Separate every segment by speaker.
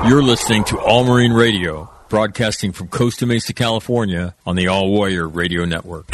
Speaker 1: You're listening to All Marine Radio, broadcasting from Costa Mesa, California, on the All Warrior Radio Network.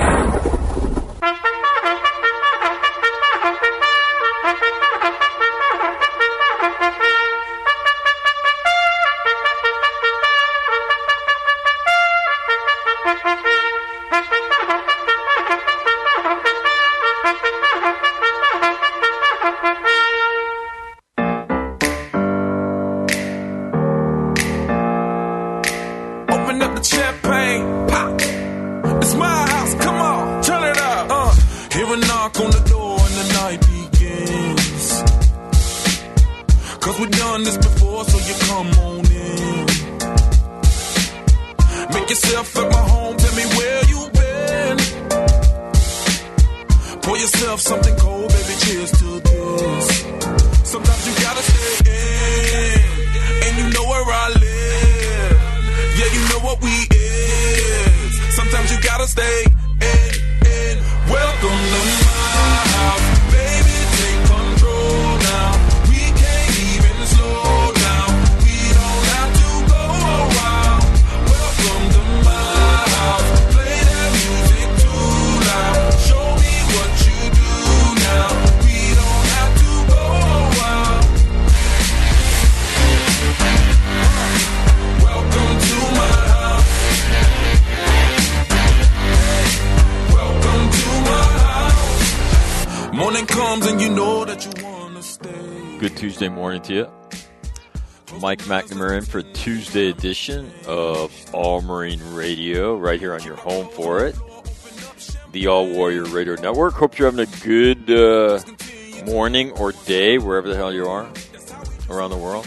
Speaker 1: Tuesday morning to you. Mike McNamara in for Tuesday edition of All Marine Radio, right here on your home for it, the All Warrior Radio Network. Hope you're having a good morning or day, wherever the hell you are around the world.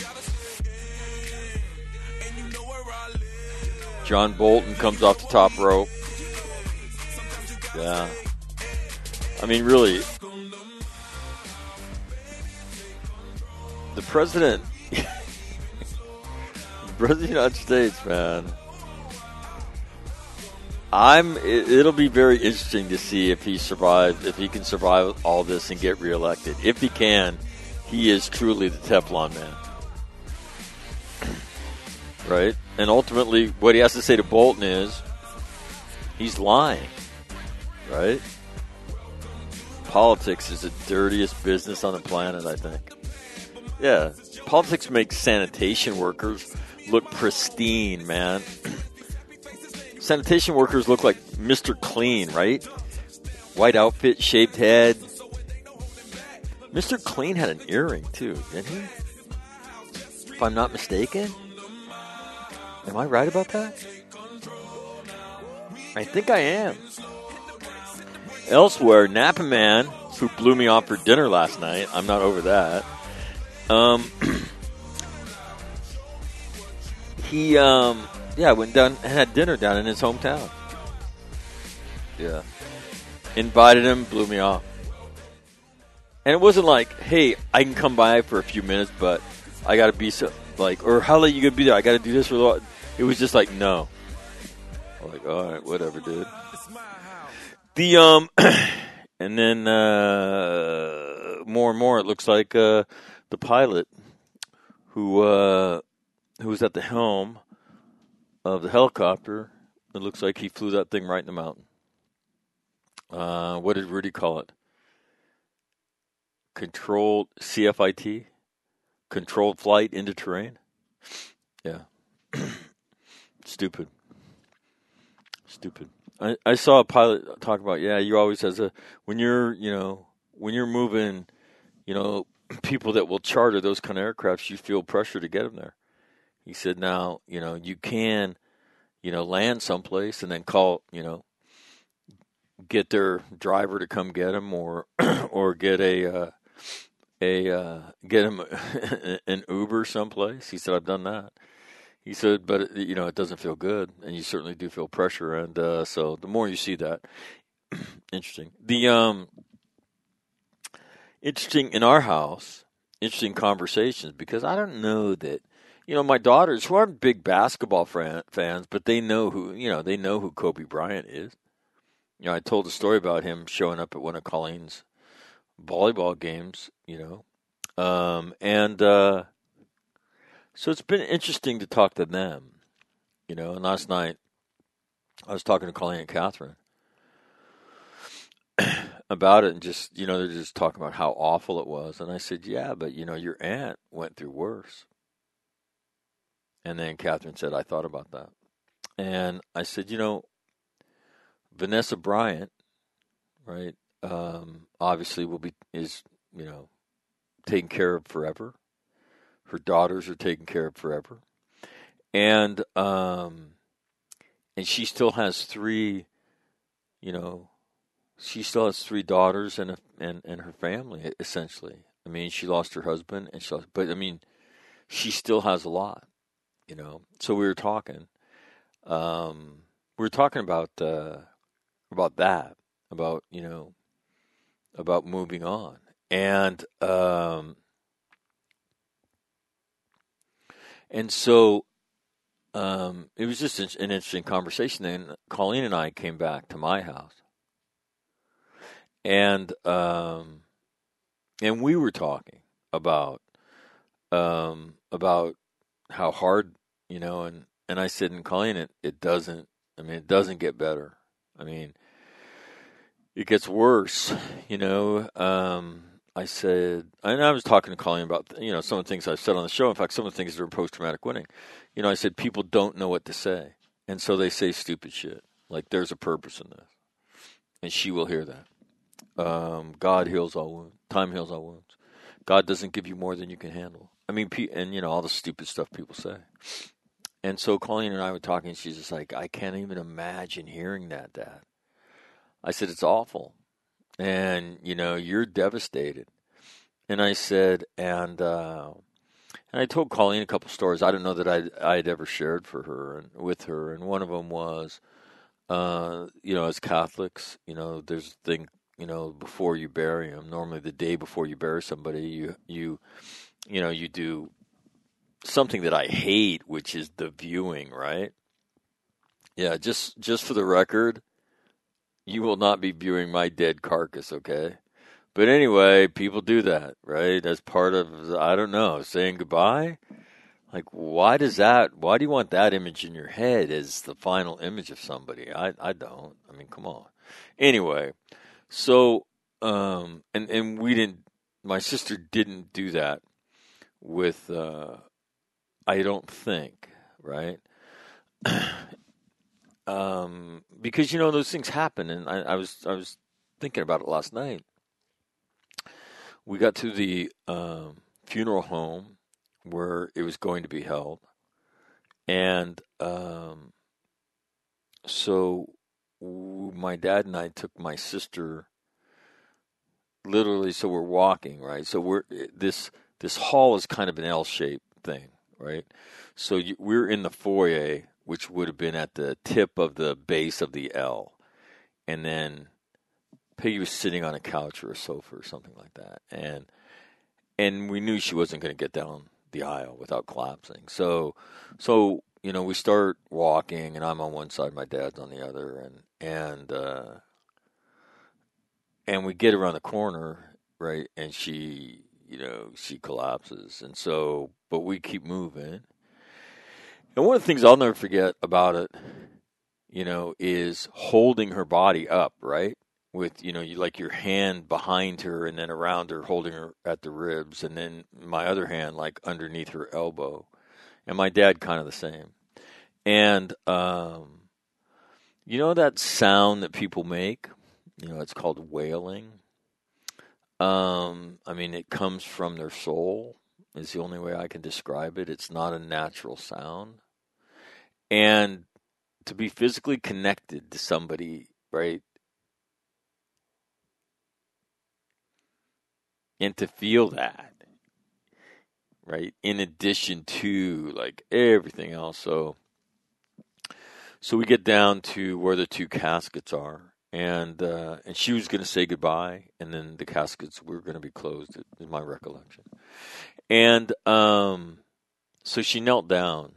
Speaker 1: John Bolton comes off the top rope. Yeah. I mean, really, the president of the United States, man. It'll be very interesting to see if he can survive all this and get reelected. If he can, he is truly the Teflon man. Right? And ultimately, what he has to say to Bolton is, he's lying. Right? Politics is the dirtiest business on the planet, I think. Yeah, politics makes sanitation workers look pristine, man. Sanitation workers look like Mr. Clean, right? White outfit, shaved head. Mr. Clean had an earring, too, didn't he? If I'm not mistaken. Am I right about that? I think I am. Elsewhere, Napa Man, who blew me off for dinner last night, I'm not over that. He went down and had dinner down in his hometown. Yeah. Invited him, blew me off. And it wasn't like, hey, I can come by for a few minutes, but I gotta be or how late you gonna be there? I gotta do this for the lot. It was just like, no. I'm like, all right, whatever, dude. And then, more and more, it looks like, the pilot who was at the helm of the helicopter, it looks like he flew that thing right in the mountain. What did Rudy call it? Controlled CFIT? Controlled flight into terrain? Yeah. Stupid. I saw a pilot talk about, you always when you're moving, people that will charter those kind of aircrafts, you feel pressure to get them there. He said, now, you can, land someplace and then call, get their driver to come get them or get get him an Uber someplace. He said, I've done that. He said, but, it doesn't feel good, and you certainly do feel pressure. And so the more you see that, interesting. Interesting in our house, interesting conversations, because I don't know that, my daughters, who aren't big basketball fans, but they know who Kobe Bryant is. I told a story about him showing up at one of Colleen's volleyball games, and So it's been interesting to talk to them, and last night I was talking to Colleen and Catherine about it, and just, they're just talking about how awful it was. And I said, yeah, but, your aunt went through worse. And then Catherine said, I thought about that. And I said, Vanessa Bryant, right, obviously is, taken care of forever. Her daughters are taken care of forever. And she still has three, you know, she still has three daughters and her family, essentially. I mean, she lost her husband, but I mean, she still has a lot, So we were talking. We were talking about that, about about moving on, and so it was just an interesting conversation. Then Colleen and I came back to my house, and we were talking about about how hard, and I said, and Colleen, it doesn't. I mean, it doesn't get better. I mean, it gets worse, I said, and I was talking to Colleen about, some of the things I've said on the show. In fact, some of the things that are post-traumatic winning. I said, people don't know what to say. And so they say stupid shit. Like, there's a purpose in this. And she will hear that. God heals all wounds. Time heals all wounds. God doesn't give you more than you can handle. I mean, and, all the stupid stuff people say. And so Colleen and I were talking, and she's just like, I can't even imagine hearing that, Dad. I said, it's awful. And, you're devastated. And I said, and I told Colleen a couple stories I don't know that I'd ever shared for her and with her. And one of them was, as Catholics, there's a thing, before you bury them, normally the day before you bury somebody, you do something that I hate, which is the viewing, right? Yeah, just for the record, you will not be viewing my dead carcass, okay? But anyway, people do that, right? As part of, I don't know, saying goodbye. Like, why do you want that image in your head as the final image of somebody? I don't. I mean, come on. Anyway, so, and my sister didn't do that with, I don't think, right? Because, those things happen. And I was thinking about it last night. We got to the funeral home where it was going to be held, and so my dad and I took my sister literally. So we're walking, right? So this hall is kind of an L-shaped thing, right? So we're in the foyer, which would have been at the tip of the base of the L, and then Peggy was sitting on a couch or a sofa or something like that, and we knew she wasn't going to get down the aisle without collapsing. So we start walking, and I'm on one side, my dad's on the other, and we get around the corner, right? And she collapses, and so, but we keep moving. And one of the things I'll never forget about it, is holding her body up, right? With, you like your hand behind her and then around her, holding her at the ribs, and then my other hand like underneath her elbow, and my dad kind of the same. And that sound that people make, it's called wailing. I mean, it comes from their soul is the only way I can describe it. It's not a natural sound. And to be physically connected to somebody, right? And to feel that, right? In addition to like everything else. So we get down to where the two caskets are, and she was going to say goodbye, and then the caskets were going to be closed, is my recollection. And so she knelt down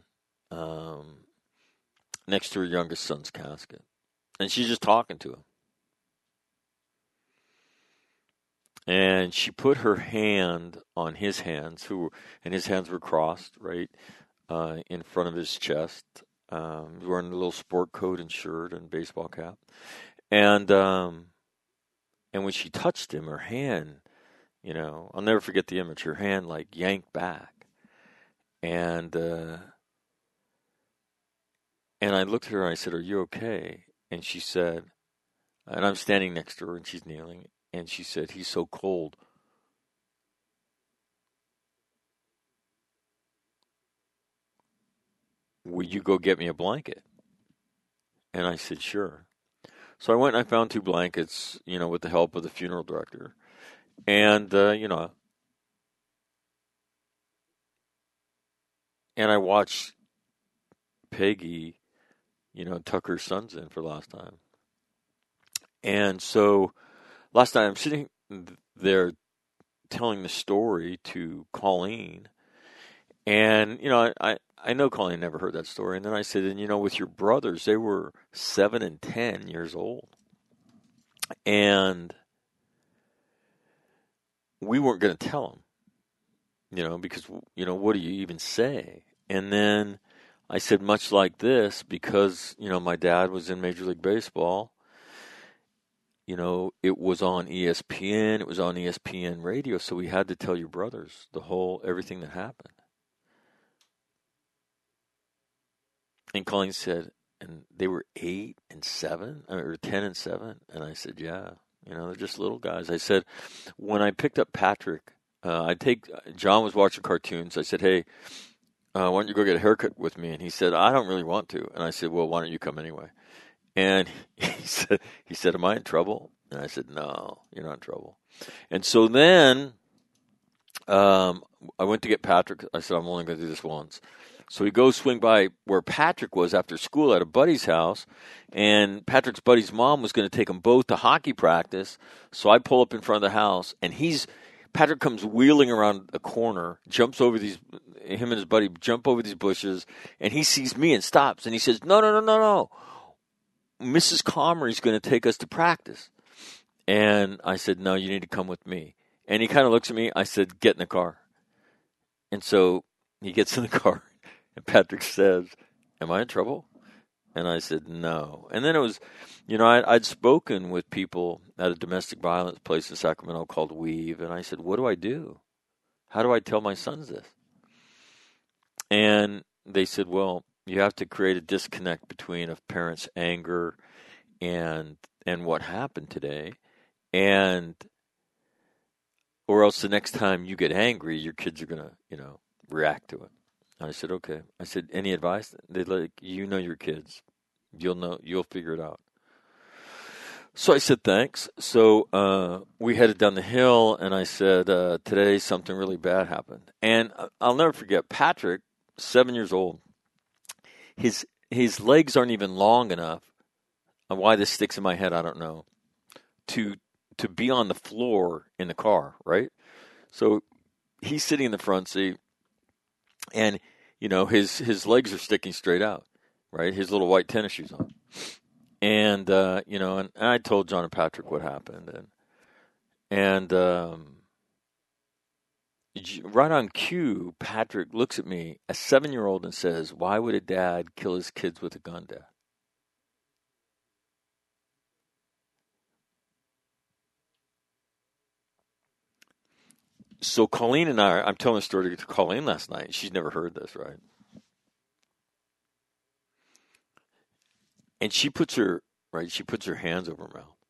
Speaker 1: next to her youngest son's casket, and she's just talking to him. And she put her hand on his hands, and his hands were crossed, right, in front of his chest. Wearing a little sport coat and shirt and baseball cap. And when she touched him, her hand, I'll never forget the image. Her hand like yanked back, and I looked at her and I said, "Are you okay?" And she said, and I'm standing next to her and she's kneeling, and she said, "He's so cold." Will you go get me a blanket? And I said, "Sure." So I went and I found 2 blankets, with the help of the funeral director. And, and I watched Peggy, tuck her sons in for the last time. And so last night I'm sitting there telling the story to Colleen. And, I know Colleen never heard that story. And then I said, and, with your brothers, they were 7 and 10 years old. And we weren't going to tell them, because, what do you even say? And then I said, much like this, because, my dad was in Major League Baseball, it was on ESPN, it was on ESPN radio, so we had to tell your brothers everything that happened. And Colleen said, and they were 8 and 7, or 10 and 7, and I said, yeah, they're just little guys. I said, when I picked up Patrick, John was watching cartoons. I said, hey, why don't you go get a haircut with me? And he said, I don't really want to. And I said, well, why don't you come anyway? And he said, am I in trouble? And I said, no, you're not in trouble. And so then I went to get Patrick. I said, I'm only going to do this once. So he goes swing by where Patrick was after school at a buddy's house, and Patrick's buddy's mom was going to take them both to hockey practice. So I pull up in front of the house, and Patrick comes wheeling around a corner, him and his buddy jump over these bushes, and he sees me and stops, and he says, no. Mrs. Comrie's going to take us to practice. And I said, no, you need to come with me. And he kind of looks at me. I said, get in the car. And so he gets in the car. And Patrick says, am I in trouble? And I said, no. And then it was, I'd spoken with people at a domestic violence place in Sacramento called Weave. And I said, what do I do? How do I tell my sons this? And they said, well, you have to create a disconnect between a parent's anger and what happened today. Or else the next time you get angry, your kids are going to, react to it. And I said, okay. I said, any advice? They're like, your kids. You'll figure it out. So I said, thanks. So we headed down the hill, and I said, today something really bad happened. And I'll never forget, Patrick, 7 years old, his legs aren't even long enough, and why this sticks in my head, I don't know, to be on the floor in the car, right? So he's sitting in the front seat, and, his legs are sticking straight out, right? His little white tennis shoes on. And, and I told John and Patrick what happened. And right on cue, Patrick looks at me, a 7-year-old, and says, why would a dad kill his kids with a gun, Dad? So Colleen and I'm telling a story to Colleen last night. She's never heard this, right? And she puts her hands over her mouth.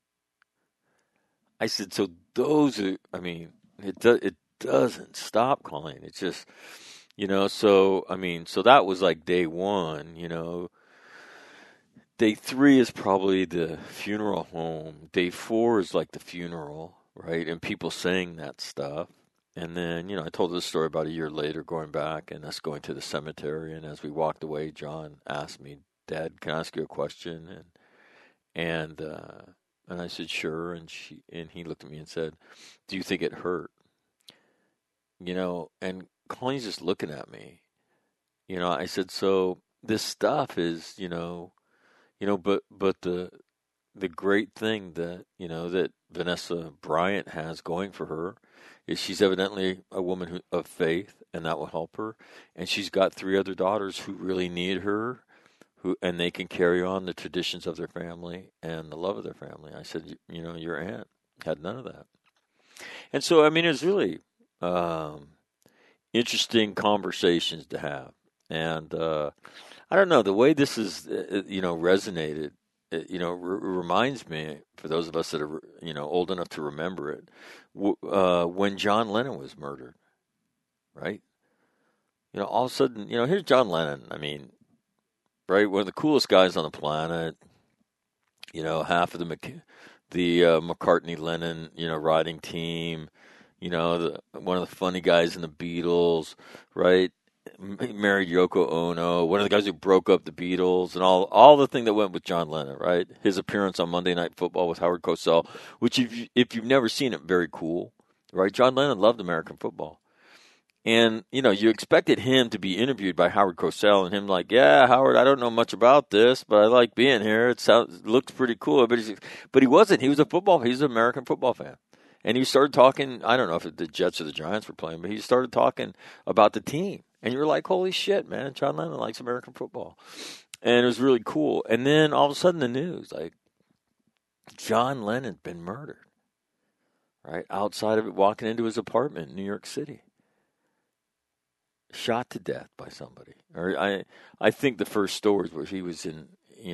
Speaker 1: I said, so those are, it doesn't stop, Colleen. It's just, so that was like day 1, Day 3 is probably the funeral home. Day 4 is like the funeral, right? And people saying that stuff. And then, I told this story about a year later, going back and us going to the cemetery. And as we walked away, John asked me, Dad, can I ask you a question? And I said, sure. And he looked at me and said, do you think it hurt? And Colleen's just looking at me. I said, so this stuff is, but the great thing that Vanessa Bryant has going for her is she's evidently a woman of faith, and that will help her. And she's got 3 other daughters who really need her, and they can carry on the traditions of their family and the love of their family. I said, your aunt had none of that. And so, I mean, it's really interesting conversations to have. And I don't know, the way this is, resonated, reminds me, for those of us that are, old enough to remember it, when John Lennon was murdered, right? All of a sudden, here's John Lennon. I mean, right, one of the coolest guys on the planet. Half of the McCartney-Lennon, writing team. One of the funny guys in the Beatles, right? He married Yoko Ono, one of the guys who broke up the Beatles, and all the thing that went with John Lennon, right? His appearance on Monday Night Football with Howard Cosell, which if you've never seen it, very cool, right? John Lennon loved American football. And, you expected him to be interviewed by Howard Cosell, and him like, yeah, Howard, I don't know much about this, but I like being here. It looks pretty cool. But he wasn't. He was an American football fan. And he started talking, I don't know if the Jets or the Giants were playing, but he started talking about the team. And you're like, holy shit, man, John Lennon likes American football. And it was really cool. And then all of a sudden the news, like, John Lennon's been murdered, right? Outside of it, walking into his apartment in New York City. Shot to death by somebody. Or I think the first stories were he was at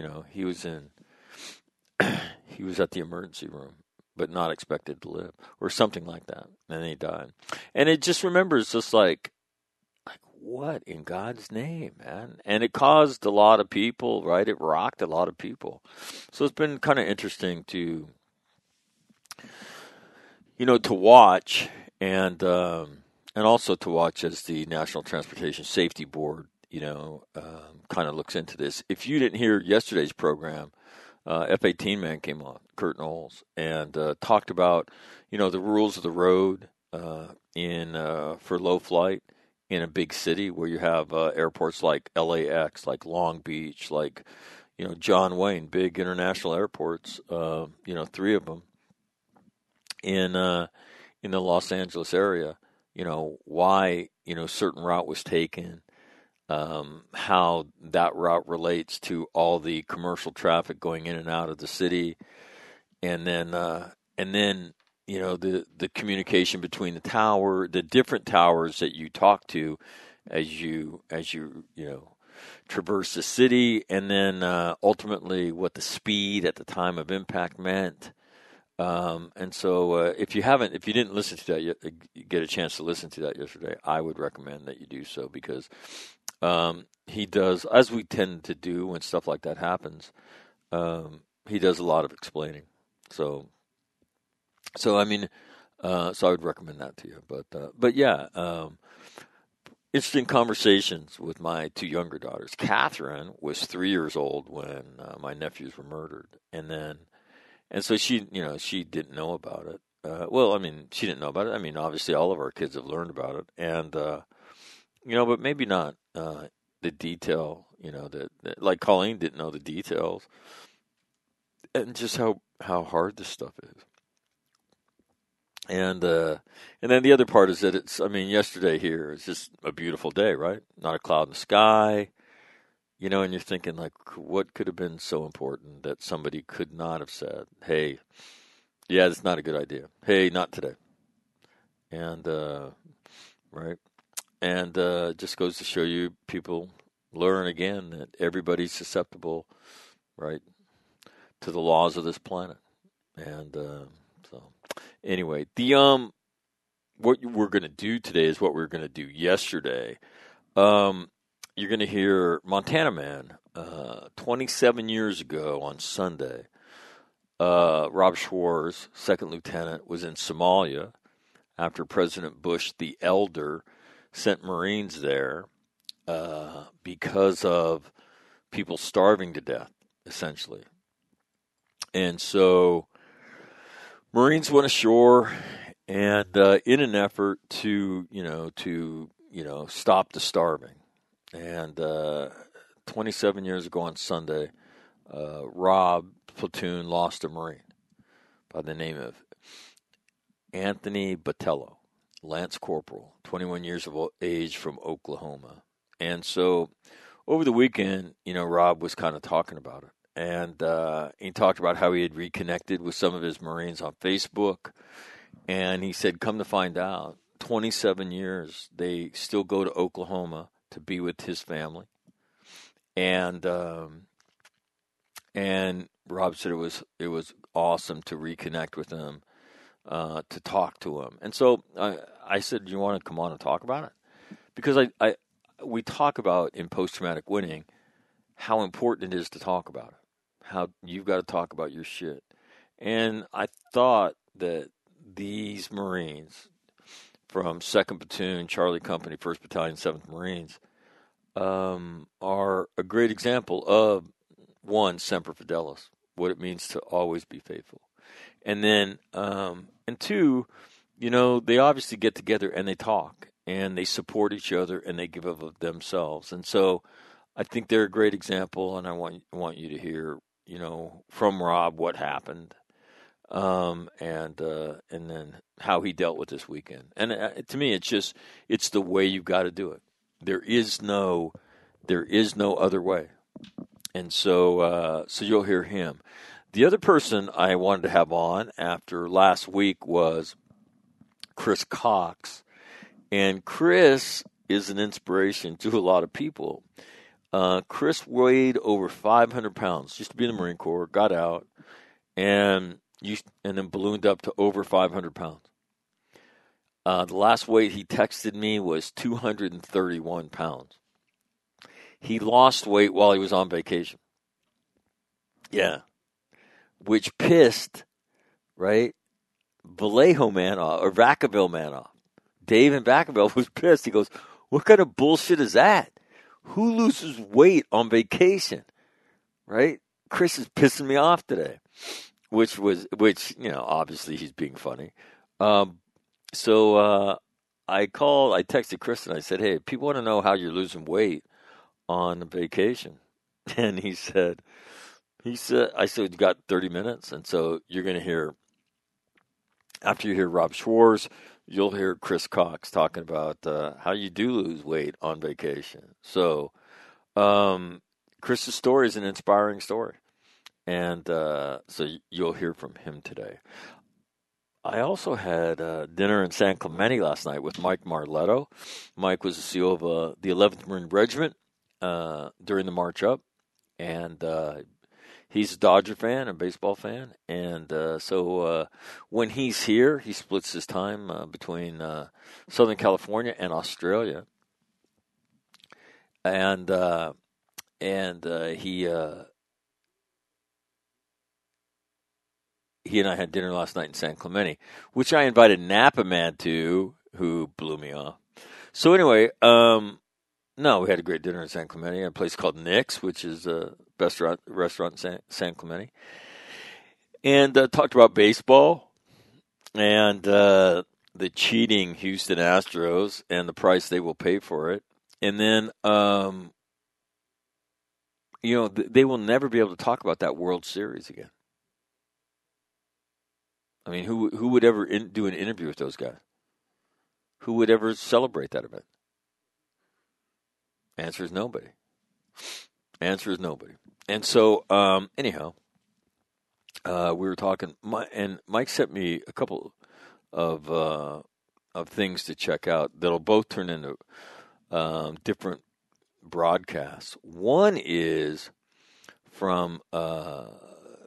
Speaker 1: the emergency room, but not expected to live, or something like that. And then he died. And it just remembers just like what in God's name, man? And it caused a lot of people, right? It rocked a lot of people. So it's been kind of interesting to watch, and also to watch as the National Transportation Safety Board, kind of looks into this. If you didn't hear yesterday's program, F-18 man came on, Kurt Knowles, and talked about, the rules of the road for low flight in a big city where you have airports like LAX, like Long Beach, like, John Wayne, big international airports, 3 of them in the Los Angeles area. Why, certain route was taken, how that route relates to all the commercial traffic going in and out of the city, and then the communication between the different towers that you talk to as you traverse the city, and then ultimately what the speed at the time of impact meant. And so if you didn't listen to that yet, get a chance to listen to that yesterday, I would recommend that you do so, because he does, as we tend to do when stuff like that happens, he does a lot of explaining. So I mean, so I would recommend that to you. But yeah, interesting conversations with my 2 younger daughters. Catherine was 3 years old when my nephews were murdered, and so she didn't know about it. She didn't know about it. I mean, obviously all of our kids have learned about it, and but maybe not the detail. That like Colleen didn't know the details, and just how hard this stuff is. And then the other part is that yesterday here is just a beautiful day, right? Not a cloud in the sky. And you're thinking, like, what could have been so important that somebody could not have said, hey, yeah, that's not a good idea. Hey, not today. And, right? And just goes to show you, people learn again that everybody's susceptible, right, to the laws of this planet. And so, anyway, what we're going to do today is what we were going to do yesterday. You're going to hear Montana Man. 27 years ago on Sunday, Rob Schwarz, second lieutenant, was in Somalia after President Bush the Elder sent Marines there because of people starving to death, essentially. And so Marines went ashore, and in an effort to stop the starving. And 27 years ago on Sunday, Rob platoon lost a Marine by the name of Anthony Botello, Lance Corporal, 21 years of age from Oklahoma. And so over the weekend, Rob was kind of talking about it. And he talked about how he had reconnected with some of his Marines on Facebook. And he said, come to find out, 27 years, they still go to Oklahoma to be with his family. And Rob said it was awesome to reconnect with him, to talk to him. And so I said, do you want to come on and talk about it? Because we talk about in post-traumatic winning how important it is to talk about it, how you've got to talk about your shit. And I thought that these Marines from 2nd Platoon, Charlie Company, 1st Battalion, 7th Marines are a great example of, one, Semper Fidelis, what it means to always be faithful. And then, and two, they obviously get together and they talk and they support each other and they give of themselves. And so I think they're a great example, and I want you to hear, from Rob what happened, and then how he dealt with this weekend. And to me, it's the way you've got to do it. There is no other way. And so you'll hear him. The other person I wanted to have on after last week was Chris Cox. And Chris is an inspiration to a lot of people. Chris weighed over 500 pounds, used to be in the Marine Corps, got out, and then ballooned up to over 500 pounds. The last weight he texted me was 231 pounds. He lost weight while he was on vacation. Yeah. Which pissed, right, Vallejo man off, or Vacaville man off. Dave in Vacaville was pissed. He goes, what kind of bullshit is that? Who loses weight on vacation? Right? Chris is pissing me off today. Which, obviously he's being funny. So I texted Chris and I said, hey, people want to know how you're losing weight on vacation. And I said, you got 30 minutes. And so you're going to hear, after you hear Rob Schwartz, you'll hear Chris Cox talking about how you do lose weight on vacation. So Chris's story is an inspiring story. And so you'll hear from him today. I also had dinner in San Clemente last night with Mike Marletto. Mike was the CO of the 11th Marine Regiment during the March Up. And he's a Dodger fan, a baseball fan. And so when he's here, he splits his time between Southern California and Australia. And he and I had dinner last night in San Clemente, which I invited Napa Man to, who blew me off. So anyway, no, we had a great dinner in San Clemente at a place called Nick's, which is the best restaurant in San Clemente. And talked about baseball and the cheating Houston Astros and the price they will pay for it. And then, they will never be able to talk about that World Series again. I mean, who would ever do an interview with those guys? Who would ever celebrate that event? Answer is nobody. And so, anyhow, we were talking, and Mike sent me a couple of things to check out that'll both turn into different broadcasts. One is from about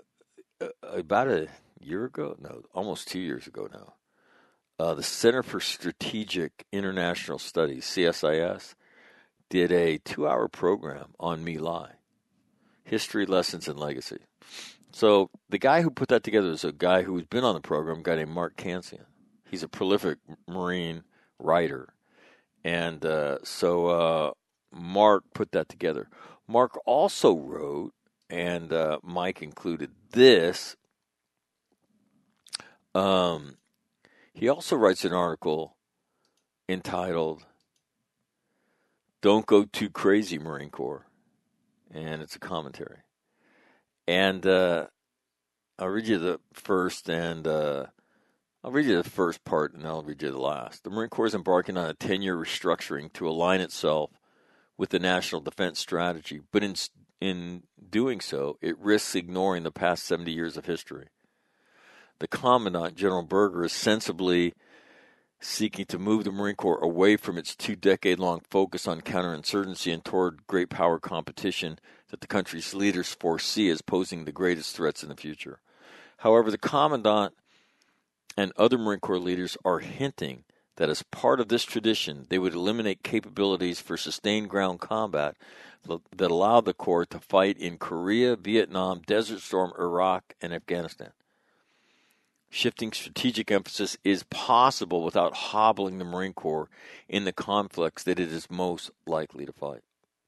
Speaker 1: a year ago, no, almost 2 years ago now. The Center for Strategic International Studies, CSIS, did a 2-hour program on My Lai, History, Lessons, and Legacy. So the guy who put that together is a guy who's been on the program, a guy named Mark Kansian. He's a prolific Marine writer. And so Mark put that together. Mark also wrote, and Mike included this, he also writes an article entitled Don't Go Too Crazy, Marine Corps. And it's a commentary. And I'll read you the first, and I'll read you the first part and then I'll read you the last. The Marine Corps is embarking on a 10-year restructuring to align itself with the National Defense Strategy, but in doing so, it risks ignoring the past 70 years of history. The Commandant, General Berger, is sensibly seeking to move the Marine Corps away from its 2-decade-long focus on counterinsurgency and toward great power competition that the country's leaders foresee as posing the greatest threats in the future. However, the Commandant and other Marine Corps leaders are hinting that as part of this tradition, they would eliminate capabilities for sustained ground combat that allow the Corps to fight in Korea, Vietnam, Desert Storm, Iraq, and Afghanistan. Shifting strategic emphasis is possible without hobbling the Marine Corps in the conflicts that it is most likely to fight.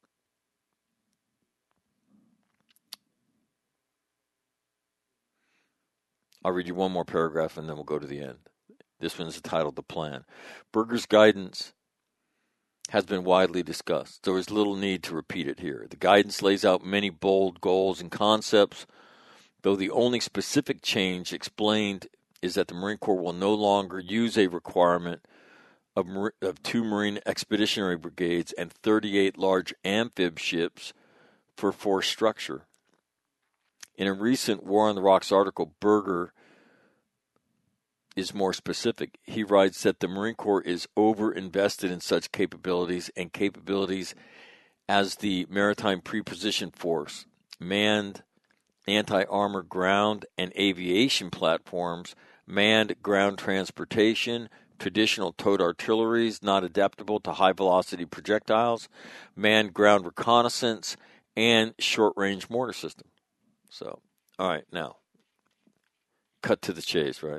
Speaker 1: I'll read you one more paragraph and then we'll go to the end. This one is titled The Plan. Berger's guidance has been widely discussed. There is little need to repeat it here. The guidance lays out many bold goals and concepts, though the only specific change explained is that the Marine Corps will no longer use a requirement of 2 Marine Expeditionary Brigades and 38 large amphib ships for force structure. In a recent War on the Rocks article, Berger is more specific. He writes that the Marine Corps is over-invested in such capabilities and capabilities as the Maritime Preposition Force, manned anti-armor ground and aviation platforms, manned ground transportation, traditional towed artilleries not adaptable to high-velocity projectiles, manned ground reconnaissance, and short-range mortar system. So, all right, now, cut to the chase, right?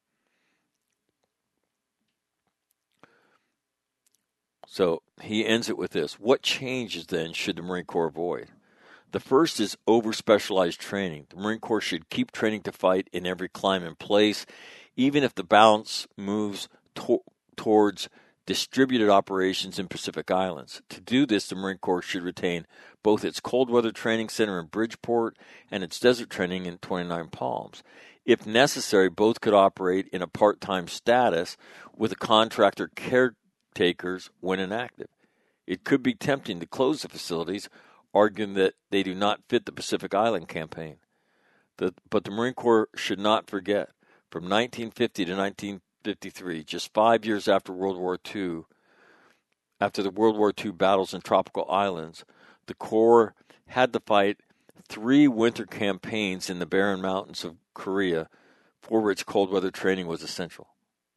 Speaker 1: So he ends it with this. What changes then should the Marine Corps avoid? The first is over-specialized training. The Marine Corps should keep training to fight in every climate and place, even if the balance moves towards distributed operations in Pacific Islands. To do this, the Marine Corps should retain both its cold weather training center in Bridgeport and its desert training in 29 Palms. If necessary, both could operate in a part-time status with a contractor caretakers when inactive. It could be tempting to close the facilities, arguing that they do not fit the Pacific Island campaign. But the Marine Corps should not forget, from 1950 to 1953, just 5 years after the World War II battles in tropical islands, the Corps had to fight 3 winter campaigns in the barren mountains of Korea, for which cold weather training was essential.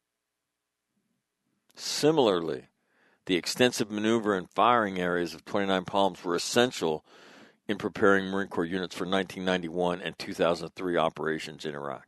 Speaker 1: Similarly, the extensive maneuver and firing areas of 29 Palms were essential in preparing Marine Corps units for 1991 and 2003 operations in Iraq.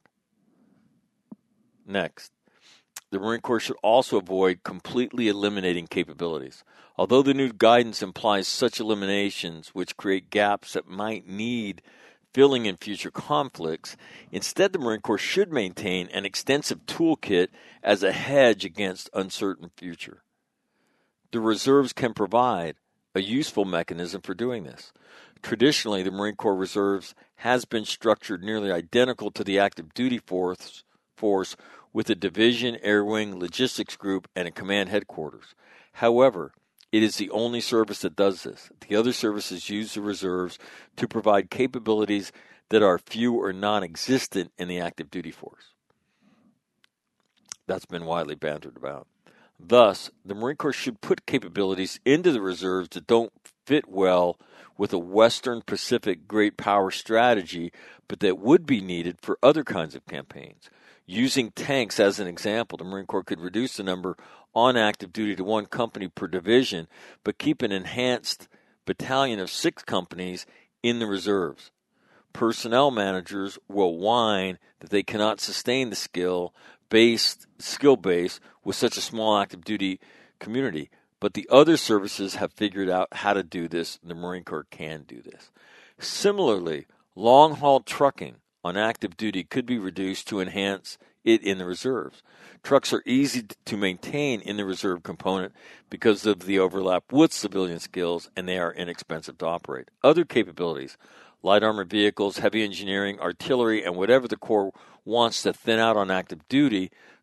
Speaker 1: Next, the Marine Corps should also avoid completely eliminating capabilities. Although the new guidance implies such eliminations which create gaps that might need filling in future conflicts, instead the Marine Corps should maintain an extensive toolkit as a hedge against uncertain future. The reserves can provide a useful mechanism for doing this. Traditionally, the Marine Corps Reserves has been structured nearly identical to the active duty force with a division, air wing, logistics group, and a command headquarters. However, it is the only service that does this. The other services use the reserves to provide capabilities that are few or non-existent in the active duty force. That's been widely bantered about. Thus, the Marine Corps should put capabilities into the reserves that don't fit well with a Western Pacific great power strategy, but that would be needed for other kinds of campaigns. Using tanks as an example, the Marine Corps could reduce the number on active duty to 1 company per division, but keep an enhanced battalion of 6 companies in the reserves. Personnel managers will whine that they cannot sustain the skill base with such a small active duty community, but the other services have figured out how to do this, and the Marine Corps can do this. Similarly, long-haul trucking on active duty could be reduced to enhance it in the reserves. Trucks are easy to maintain in the reserve component because of the overlap with civilian skills, and they are inexpensive to operate. Other capabilities, light armored vehicles, heavy engineering, artillery, and whatever the Corps wants to thin out on active duty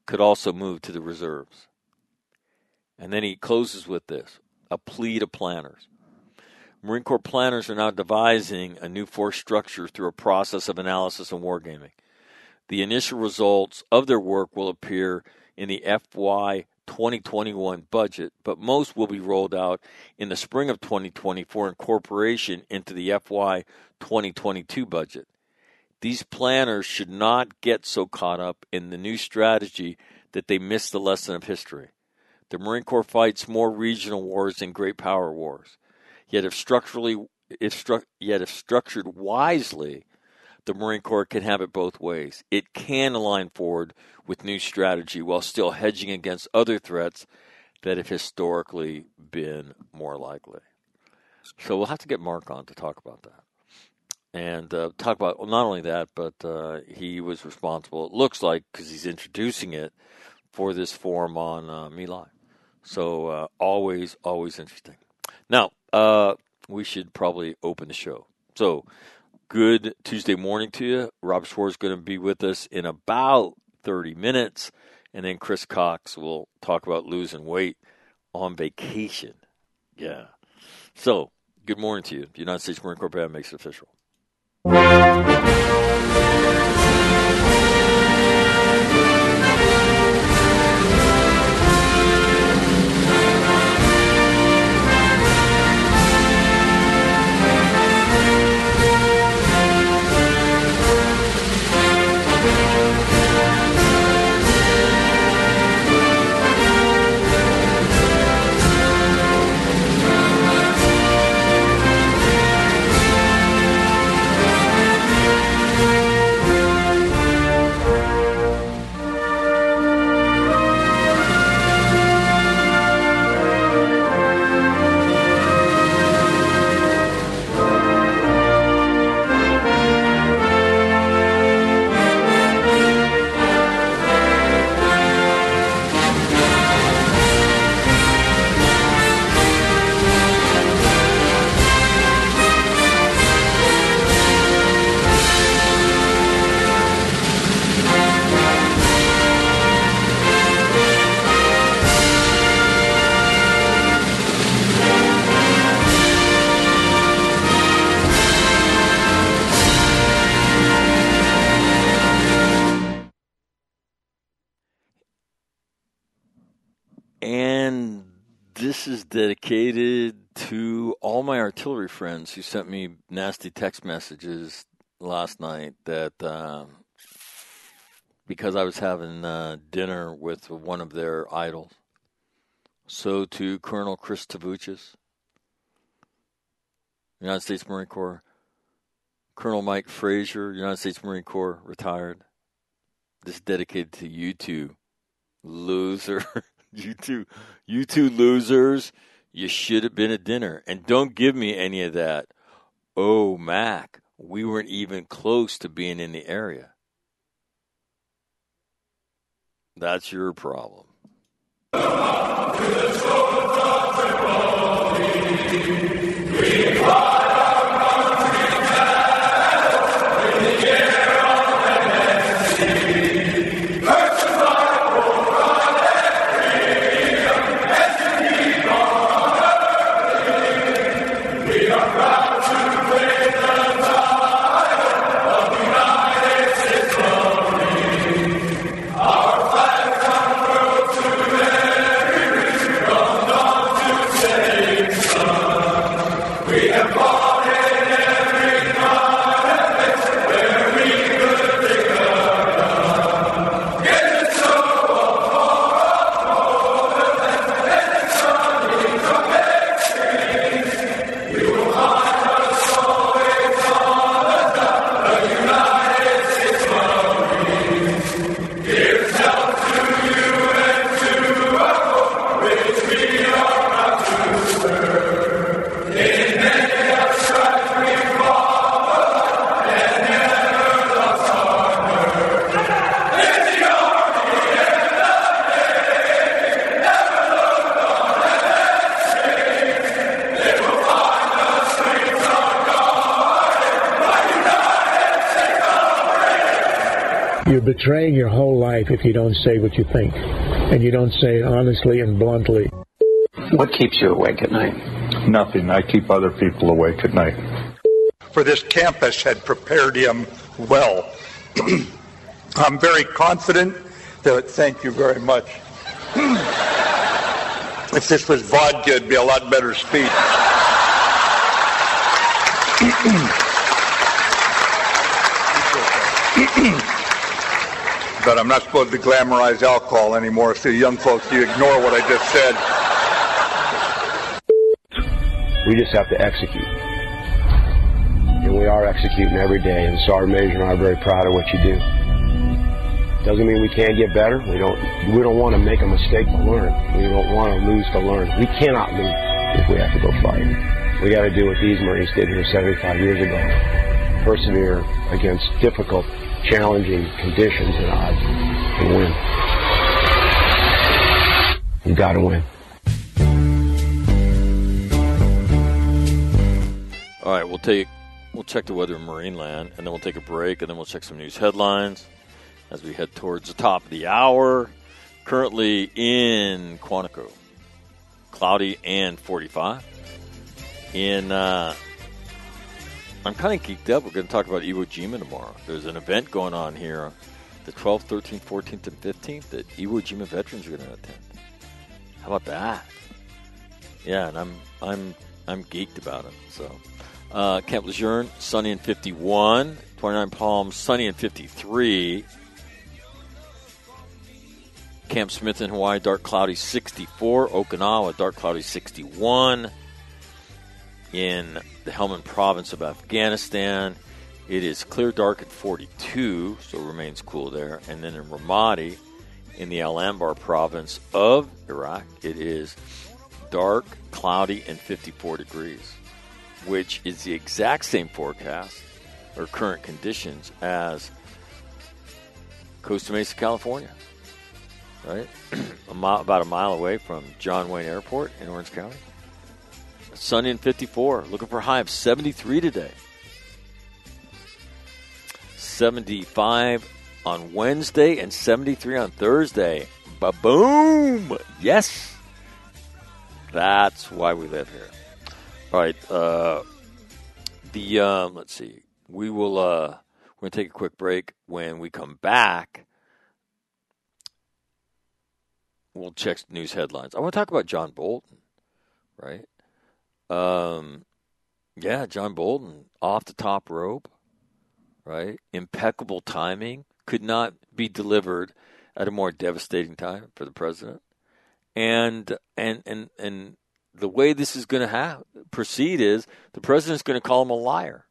Speaker 1: could also move to the reserves. And then he closes with this, a plea to planners. Marine Corps planners are now devising a new force structure through a process of analysis and wargaming. The initial results of their work will appear in the FY 2021 budget, but most will be rolled out in the spring of 2020 for incorporation into the FY 2022 budget. These planners should not get so caught up in the new strategy that they miss the lesson of history. The Marine Corps fights more regional wars than great power wars. Yet if structured wisely, the Marine Corps can have it both ways. It can align forward with new strategy while still hedging against other threats that have historically been more likely. So we'll have to get Mark on to talk about that. And talk about not only that, but he was responsible, it looks like, because he's introducing it, for this forum on Me Live. So always interesting. Now, we should probably open the show. So, good Tuesday morning to you. Rob Schwartz is going to be with us in about 30 minutes. And then Chris Cox will talk about losing weight on vacation. Yeah. So, good morning to you. The United States Marine Corps Band makes it official. And this is dedicated to all my artillery friends who sent me nasty text messages last night that because I was having dinner with one of their idols. So to Colonel Chris Tavuchis, United States Marine Corps, Colonel Mike Frazier, United States Marine Corps, retired. This is dedicated to you two, loser. You two losers. You should have been at dinner. And don't give me any of that. Oh, Mac, we weren't even close to being in the area. That's your problem.
Speaker 2: You're betraying your whole life if you don't say what you think, and you don't say it honestly and bluntly.
Speaker 3: What keeps you awake at night?
Speaker 4: Nothing. I keep other people awake at night.
Speaker 5: For this campus had prepared him well. I'm very confident that, thank you very much. If this was vodka, it'd be a lot better speech. But I'm not supposed to glamorize alcohol anymore, so young folks, you ignore what I just said.
Speaker 6: We just have to execute. And we are executing every day, and Sergeant Major and I are very proud of what you do. Doesn't mean we can't get better. We don't want to make a mistake to learn. We don't want to lose to learn. We cannot lose if we have to go fight. We got to do what these Marines did here 75 years ago. Persevere against difficult, challenging conditions and odds and win. You got to win.
Speaker 1: All right, we'll check the weather in Marineland, and then we'll take a break, and then we'll check some news headlines as we head towards the top of the hour. Currently in Quantico, cloudy and 45. I'm kind of geeked up. We're going to talk about Iwo Jima tomorrow. There's an event going on here the 12th, 13th, 14th, and 15th that Iwo Jima veterans are going to attend. How about that? Yeah, and I'm geeked about it. So, Camp Lejeune, sunny and 51. 29 Palms, sunny and 53. Camp Smith in Hawaii, dark cloudy 64. Okinawa, dark cloudy 61. In the Helmand province of Afghanistan, it is clear dark at 42, so it remains cool there. And then in Ramadi, in the Al Anbar province of Iraq, it is dark, cloudy, and 54 degrees, which is the exact same forecast or current conditions as Costa Mesa, California, right? About a mile away from John Wayne Airport in Orange County. Sunny and 54. Looking for a high of 73 today. 75 on Wednesday and 73 on Thursday. Ba-boom! Yes! That's why we live here. All right. Let's see. We're going to take a quick break. When we come back, we'll check news headlines. I want to talk about John Bolton, right? John Bolton, off the top rope, right? Impeccable timing. Could not be delivered at a more devastating time for the president. And the way this is going to proceed is the president's going to call him a liar.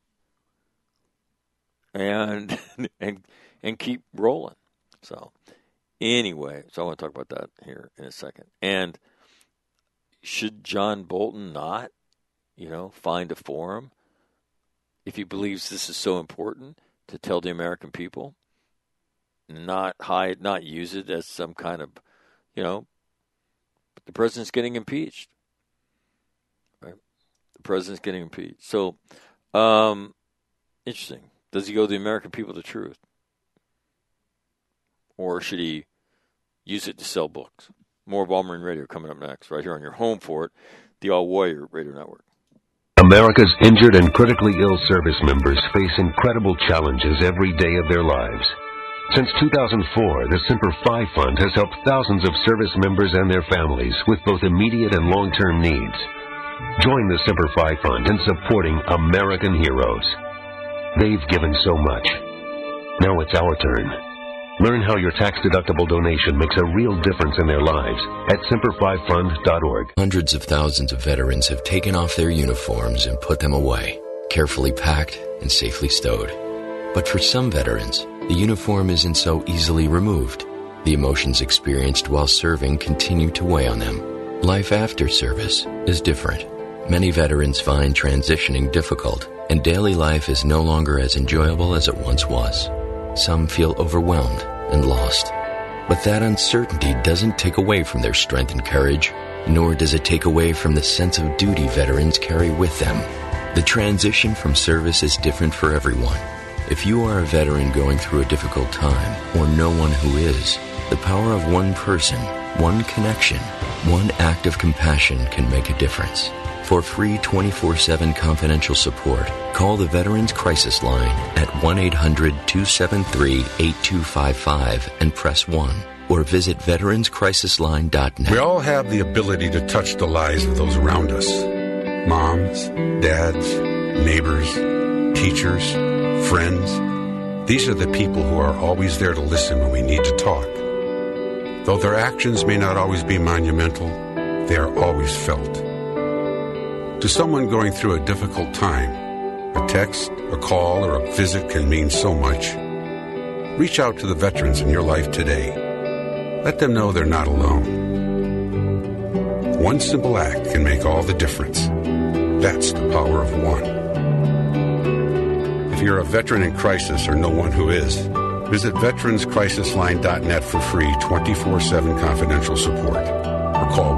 Speaker 1: And keep rolling. So anyway, I want to talk about that here in a second. And should John Bolton not, find a forum if he believes this is so important to tell the American people, not use it as some kind of, the president's getting impeached, right? The president's getting impeached. So, interesting. Does he go to the American people the truth? Or should he use it to sell books? More of All Marine Radio coming up next, right here on your home for it, the All Warrior Radio Network.
Speaker 7: America's injured and critically ill service members face incredible challenges every day of their lives. Since 2004, the Semper Fi Fund has helped thousands of service members and their families with both immediate and long-term needs. Join the Semper Fi Fund in supporting American heroes. They've given so much. Now it's our turn. Learn how your tax-deductible donation makes a real difference in their lives at SemperFiFund.org.
Speaker 8: Hundreds of thousands of veterans have taken off their uniforms and put them away, carefully packed and safely stowed. But for some veterans, the uniform isn't so easily removed. The emotions experienced while serving continue to weigh on them. Life after service is different. Many veterans find transitioning difficult, and daily life is no longer as enjoyable as it once was. Some feel overwhelmed and lost. But that uncertainty doesn't take away from their strength and courage, nor does it take away from the sense of duty veterans carry with them. The transition from service is different for everyone. If you are a veteran going through a difficult time, or know one who is, the power of one person, one connection, one act of compassion can make a difference. For free 24/7 confidential support, call the Veterans Crisis Line at 1-800-273-8255 and press 1, or visit veteranscrisisline.net.
Speaker 9: We all have the ability to touch the lives of those around us. Moms, dads, neighbors, teachers, friends. These are the people who are always there to listen when we need to talk. Though their actions may not always be monumental, they are always felt. To someone going through a difficult time, a text, a call, or a visit can mean so much. Reach out to the veterans in your life today. Let them know they're not alone. One simple act can make all the difference. That's the power of one. If you're a veteran in crisis or know one who is, visit veteranscrisisline.net for free 24/7 confidential support. Or call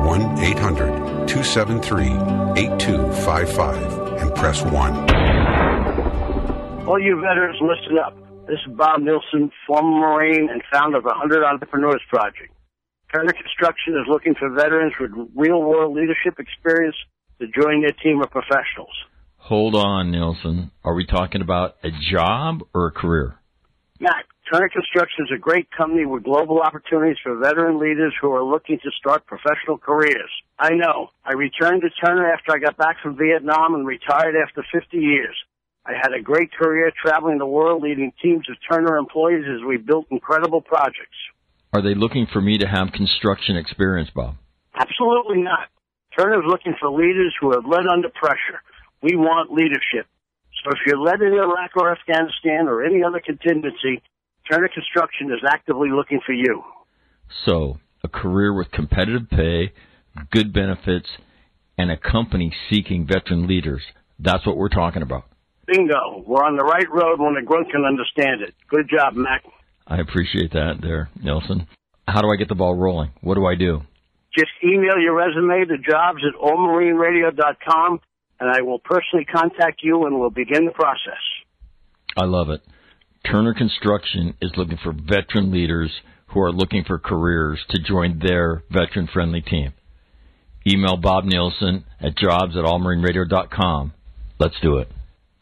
Speaker 9: 1-800-273-8255 and press 1.
Speaker 10: All you veterans, listen up. This is Bob Nilsson, former Marine and founder of the 100 Entrepreneurs Project. Turner Construction is looking for veterans with real-world leadership experience to join their team of professionals.
Speaker 11: Hold on, Nilsson. Are we talking about a job or a career?
Speaker 10: Matt, Turner Construction is a great company with global opportunities for veteran leaders who are looking to start professional careers. I know. I returned to Turner after I got back from Vietnam and retired after 50 years. I had a great career traveling the world leading teams of Turner employees as we built incredible projects.
Speaker 11: Are they looking for me to have construction experience, Bob?
Speaker 10: Absolutely not. Turner is looking for leaders who have led under pressure. We want leadership. So if you're led in Iraq or Afghanistan or any other contingency, Turner Construction is actively looking for you.
Speaker 11: So, a career with competitive pay, good benefits, and a company seeking veteran leaders. That's what we're talking about.
Speaker 10: Bingo. We're on the right road when a grunt can understand it. Good job, Mac.
Speaker 11: I appreciate that there, Nelson. How do I get the ball rolling? What do I do?
Speaker 10: Just email your resume to jobs@allmarineradio.com, and I will personally contact you and we'll begin the process.
Speaker 11: I love it. Turner Construction is looking for veteran leaders who are looking for careers to join their veteran-friendly team. Email Bob Nilsson at jobs@allmarineradio.com. Let's do it.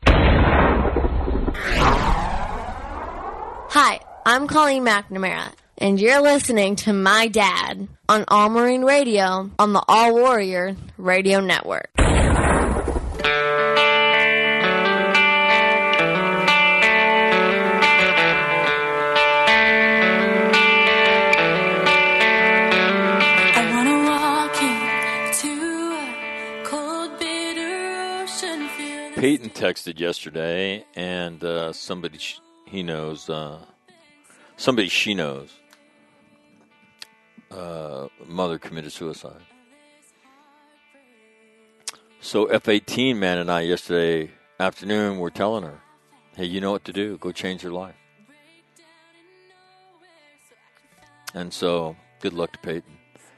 Speaker 12: Hi, I'm Colleen McNamara, and you're listening to my dad on All Marine Radio on the All Warrior Radio Network.
Speaker 1: Peyton texted yesterday, and somebody he knows, somebody she knows, mother committed suicide. So F-18 man and I yesterday afternoon were telling her, hey, you know what to do. Go change your life. And so, good luck to Peyton.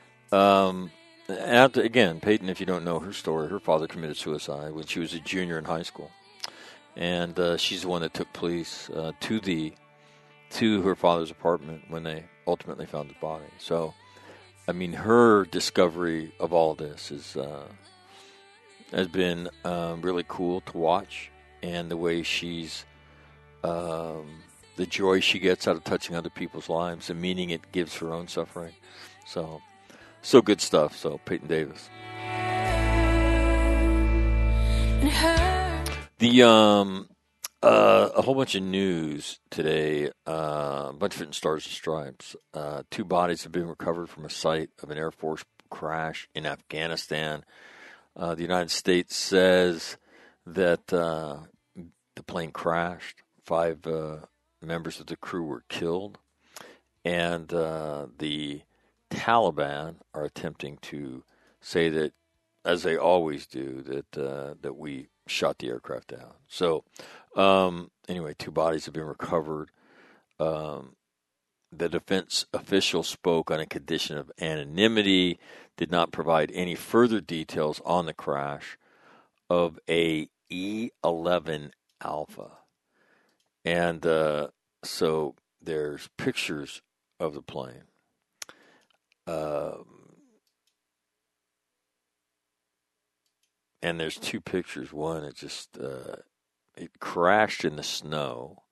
Speaker 1: Again, Peyton, if you don't know her story, her father committed suicide when she was a junior in high school. And she's the one that took police to her father's apartment when they ultimately found his body. So, I mean, her discovery of all this has been really cool to watch. And the way she's, the joy she gets out of touching other people's lives, the meaning it gives her own suffering. So good stuff. So Peyton Davis. A whole bunch of news today. A bunch of different stars and stripes. 2 bodies have been recovered from a site of an Air Force crash in Afghanistan. The United States says that the plane crashed. 5 members of the crew were killed, and the Taliban are attempting to say that, as they always do, that we shot the aircraft down. So, anyway, 2 bodies have been recovered. The defense official spoke on a condition of anonymity, did not provide any further details on the crash of a E-11 Alpha. And so there's pictures of the plane. And there's two pictures. One, it just it crashed in the snow.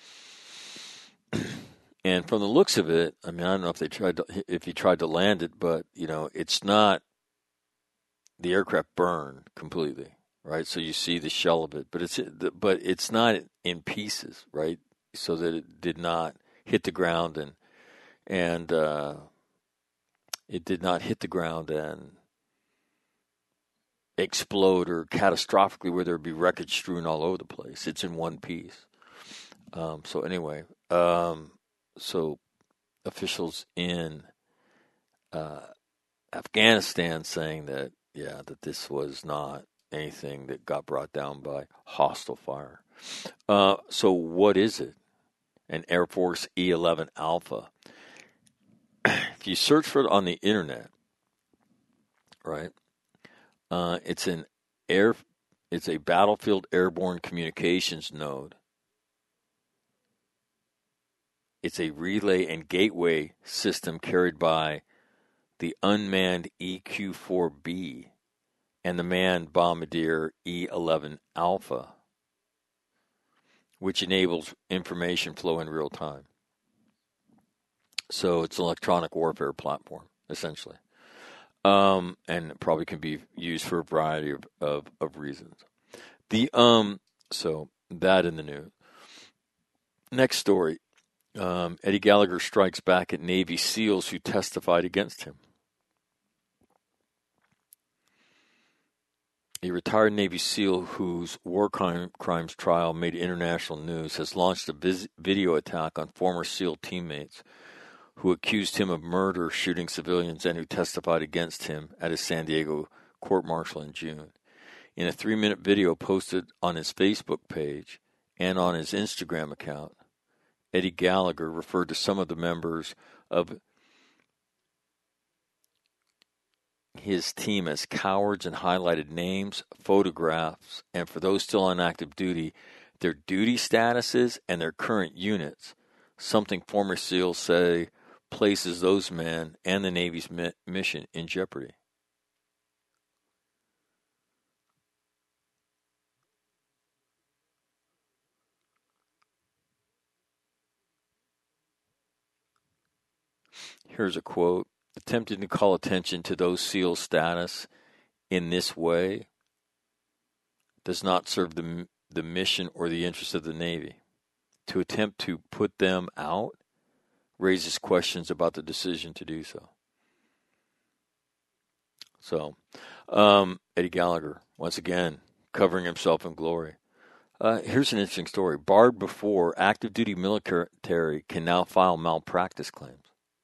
Speaker 1: And from the looks of it, I mean, I don't know if he tried to land it, but it's not. The aircraft burned completely, right? So you see the shell of it, but it's not in pieces, right? So that it did not hit the ground and it did not hit the ground and explode or catastrophically where there'd be wreckage strewn all over the place. It's in one piece. So anyway, so officials in Afghanistan saying that this was not anything that got brought down by hostile fire. So what is it? An Air Force E-11 Alpha. If you search for it on the internet, right? It's a battlefield airborne communications node. It's a relay and gateway system carried by the unmanned EQ-4B and the manned Bombardier E-11 Alpha, which enables information flow in real time. So it's an electronic warfare platform, essentially. And it probably can be used for a variety of reasons. So that in the news. Next story. Eddie Gallagher strikes back at Navy SEALs who testified against him. A retired Navy SEAL whose war crimes trial made international news has launched a video attack on former SEAL teammates who accused him of murder, shooting civilians, and who testified against him at his San Diego court-martial in June. In a 3-minute video posted on his Facebook page and on his Instagram account, Eddie Gallagher referred to some of the members of his team as cowards and highlighted names, photographs, and for those still on active duty, their duty statuses and their current units, something former SEALs say places those men and the Navy's mission in jeopardy. Here's a quote. Attempting to call attention to those SEAL status in this way does not serve the mission or the interests of the Navy. To attempt to put them out raises questions about the decision to do so. So, Eddie Gallagher, once again, covering himself in glory. Here's an interesting story. Barred before, active duty military can now file malpractice claims.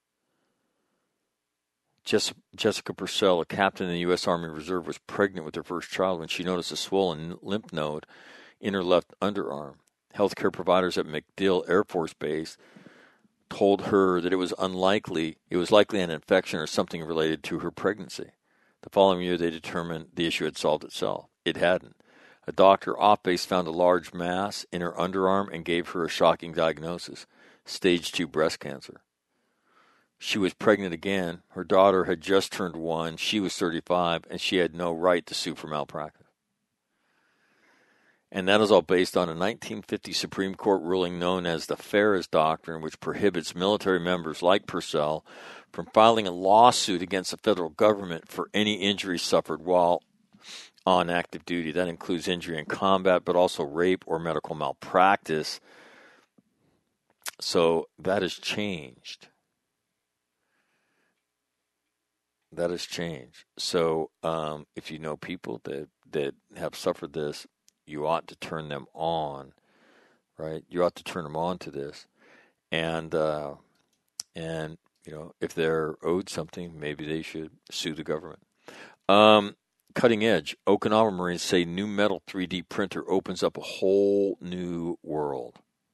Speaker 1: Jessica Purcell, a captain in the U.S. Army Reserve, was pregnant with her first child when she noticed a swollen lymph node in her left underarm. Healthcare providers at MacDill Air Force Base told her that it was likely an infection or something related to her pregnancy. The following year, they determined the issue had solved itself. It hadn't. A doctor off base found a large mass in her underarm and gave her a shocking diagnosis: stage 2 breast cancer. She was pregnant again. Her daughter had just turned 1. She was 35, and she had no right to sue for malpractice. And that is all based on a 1950 Supreme Court ruling known as the Ferris Doctrine, which prohibits military members like Purcell from filing a lawsuit against the federal government for any injury suffered while on active duty. That includes injury in combat, but also rape or medical malpractice. So that has changed. That has changed. So if you know people that have suffered this, you ought to turn them on, right? You ought to turn them on to this. And you know, if they're owed something, maybe they should sue the government. Cutting edge. Okinawa Marines say new metal 3D printer opens up a whole new world.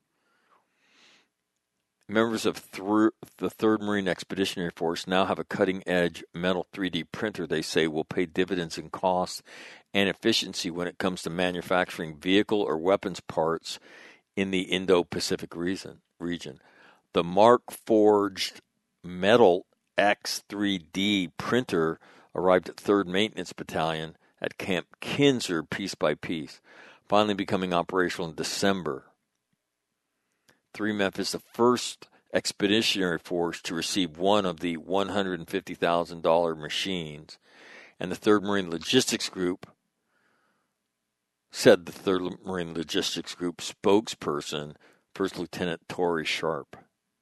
Speaker 1: Members of the 3rd Marine Expeditionary Force now have a cutting-edge metal 3D printer they say will pay dividends in cost and efficiency when it comes to manufacturing vehicle or weapons parts in the Indo-Pacific region. The Mark-forged metal X3D printer arrived at 3rd Maintenance Battalion at Camp Kinser piece by piece, finally becoming operational in December. 3MEF is the first expeditionary force to receive one of the $150,000 machines, and the 3rd Marine Logistics Group said the 3rd Marine Logistics Group spokesperson, First Lieutenant Tory Sharp.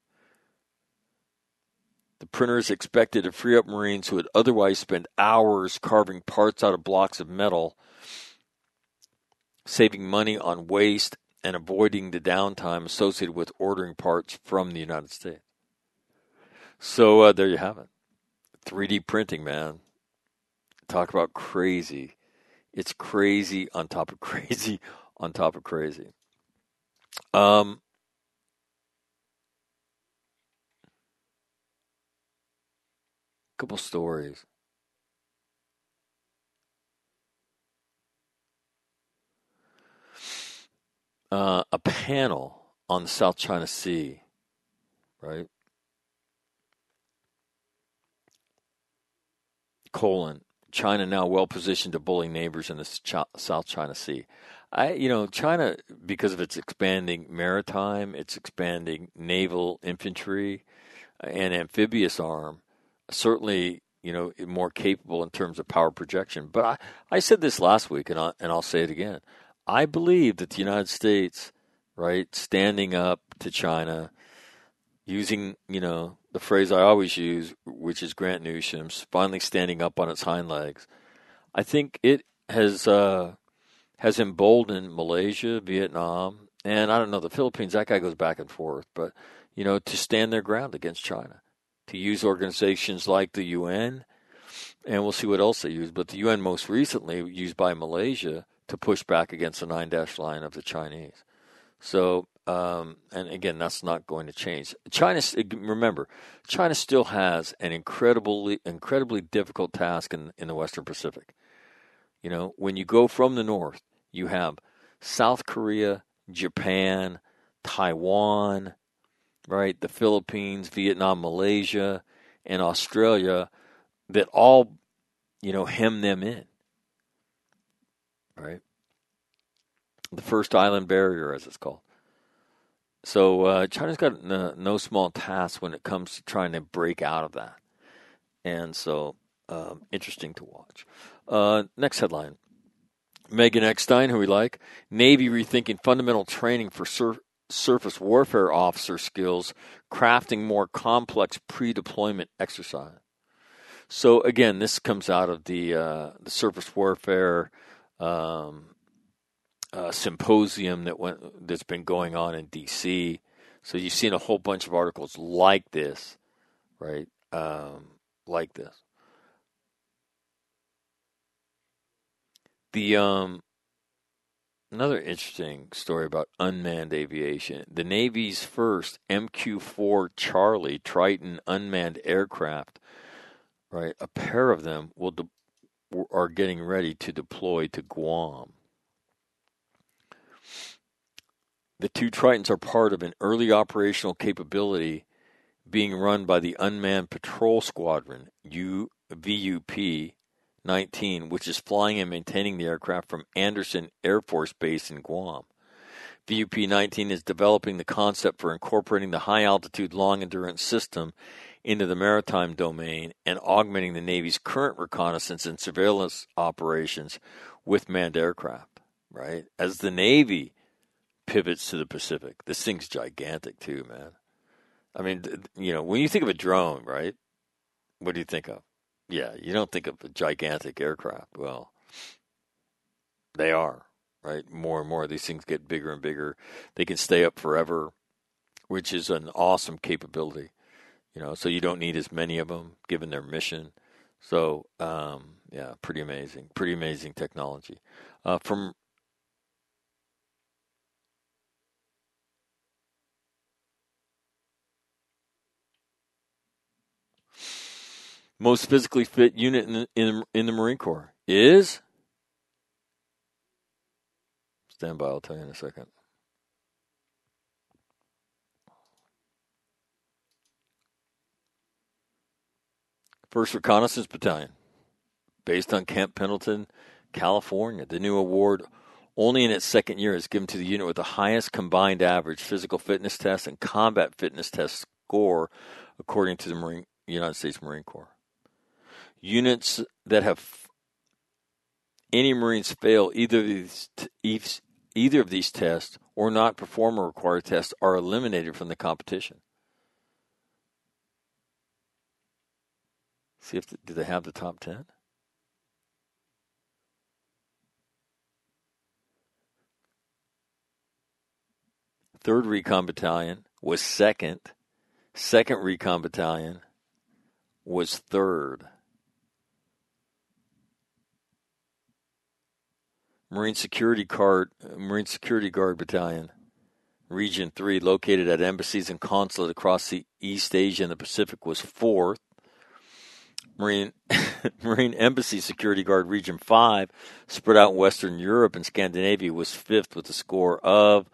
Speaker 1: The printer is expected to free up Marines who would otherwise spend hours carving parts out of blocks of metal, saving money on waste and avoiding the downtime associated with ordering parts from the United States. So there you have it. 3D printing, man. Talk about crazy. It's crazy on top of crazy on top of crazy. Couple stories. A panel on the South China Sea, right? China now well positioned to bully neighbors in the South China Sea. China, because of its expanding maritime, its expanding naval infantry and amphibious arm, certainly, more capable in terms of power projection. But I said this last week, and I'll say it again. I believe that the United States, right, standing up to China, using, the phrase I always use, which is Grant Newsom's, finally standing up on its hind legs. I think it has emboldened Malaysia, Vietnam, and I don't know, the Philippines. That guy goes back and forth, but to stand their ground against China, to use organizations like the UN, and we'll see what else they use. But the UN most recently used by Malaysia to push back against the 9-dash line of the Chinese. So, and again, that's not going to change. Remember, China still has an incredibly difficult task in the Western Pacific. When you go from the north, you have South Korea, Japan, Taiwan, right, the Philippines, Vietnam, Malaysia, and Australia that all, hem them in, right? The first island barrier, as it's called. So China's got no small task when it comes to trying to break out of that. And so, interesting to watch. Next headline. Megan Eckstein, who we like. Navy rethinking fundamental training for surface warfare officer skills, crafting more complex pre-deployment exercise. So again, this comes out of the surface warfare symposium that's been going on in D.C. So you've seen a whole bunch of articles like this, right? Like this. The another interesting story about unmanned aviation. The Navy's first MQ-4 Charlie Triton unmanned aircraft, right? A pair of them are getting ready to deploy to Guam. The two Tritons are part of an early operational capability being run by the Unmanned Patrol Squadron, VUP-19, which is flying and maintaining the aircraft from Andersen Air Force Base in Guam. VUP-19 is developing the concept for incorporating the high-altitude, long-endurance system into the maritime domain and augmenting the Navy's current reconnaissance and surveillance operations with manned aircraft, right? As the Navy pivots to the Pacific. This thing's gigantic too, man. I mean, when you think of a drone, right? What do you think of? Yeah, you don't think of a gigantic aircraft. Well, they are, right? More and more, these things get bigger and bigger. They can stay up forever, which is an awesome capability. So you don't need as many of them, given their mission. So, yeah, pretty amazing technology. From most physically fit unit in the Marine Corps is? Stand by, I'll tell you in a second. 1st Reconnaissance Battalion, based on Camp Pendleton, California. The new award, only in its second year, is given to the unit with the highest combined average physical fitness test and combat fitness test score, according to the United States Marine Corps. Units that have any Marines fail either of these tests or not perform a required test are eliminated from the competition. See if do they have the top 10? Third Recon Battalion was second. Second Recon Battalion was third. Marine Security Guard Battalion, Region 3, located at embassies and consulate across the East Asia and the Pacific, was fourth. Marine Embassy Security Guard Region 5, spread out in Western Europe and Scandinavia, was fifth with a score of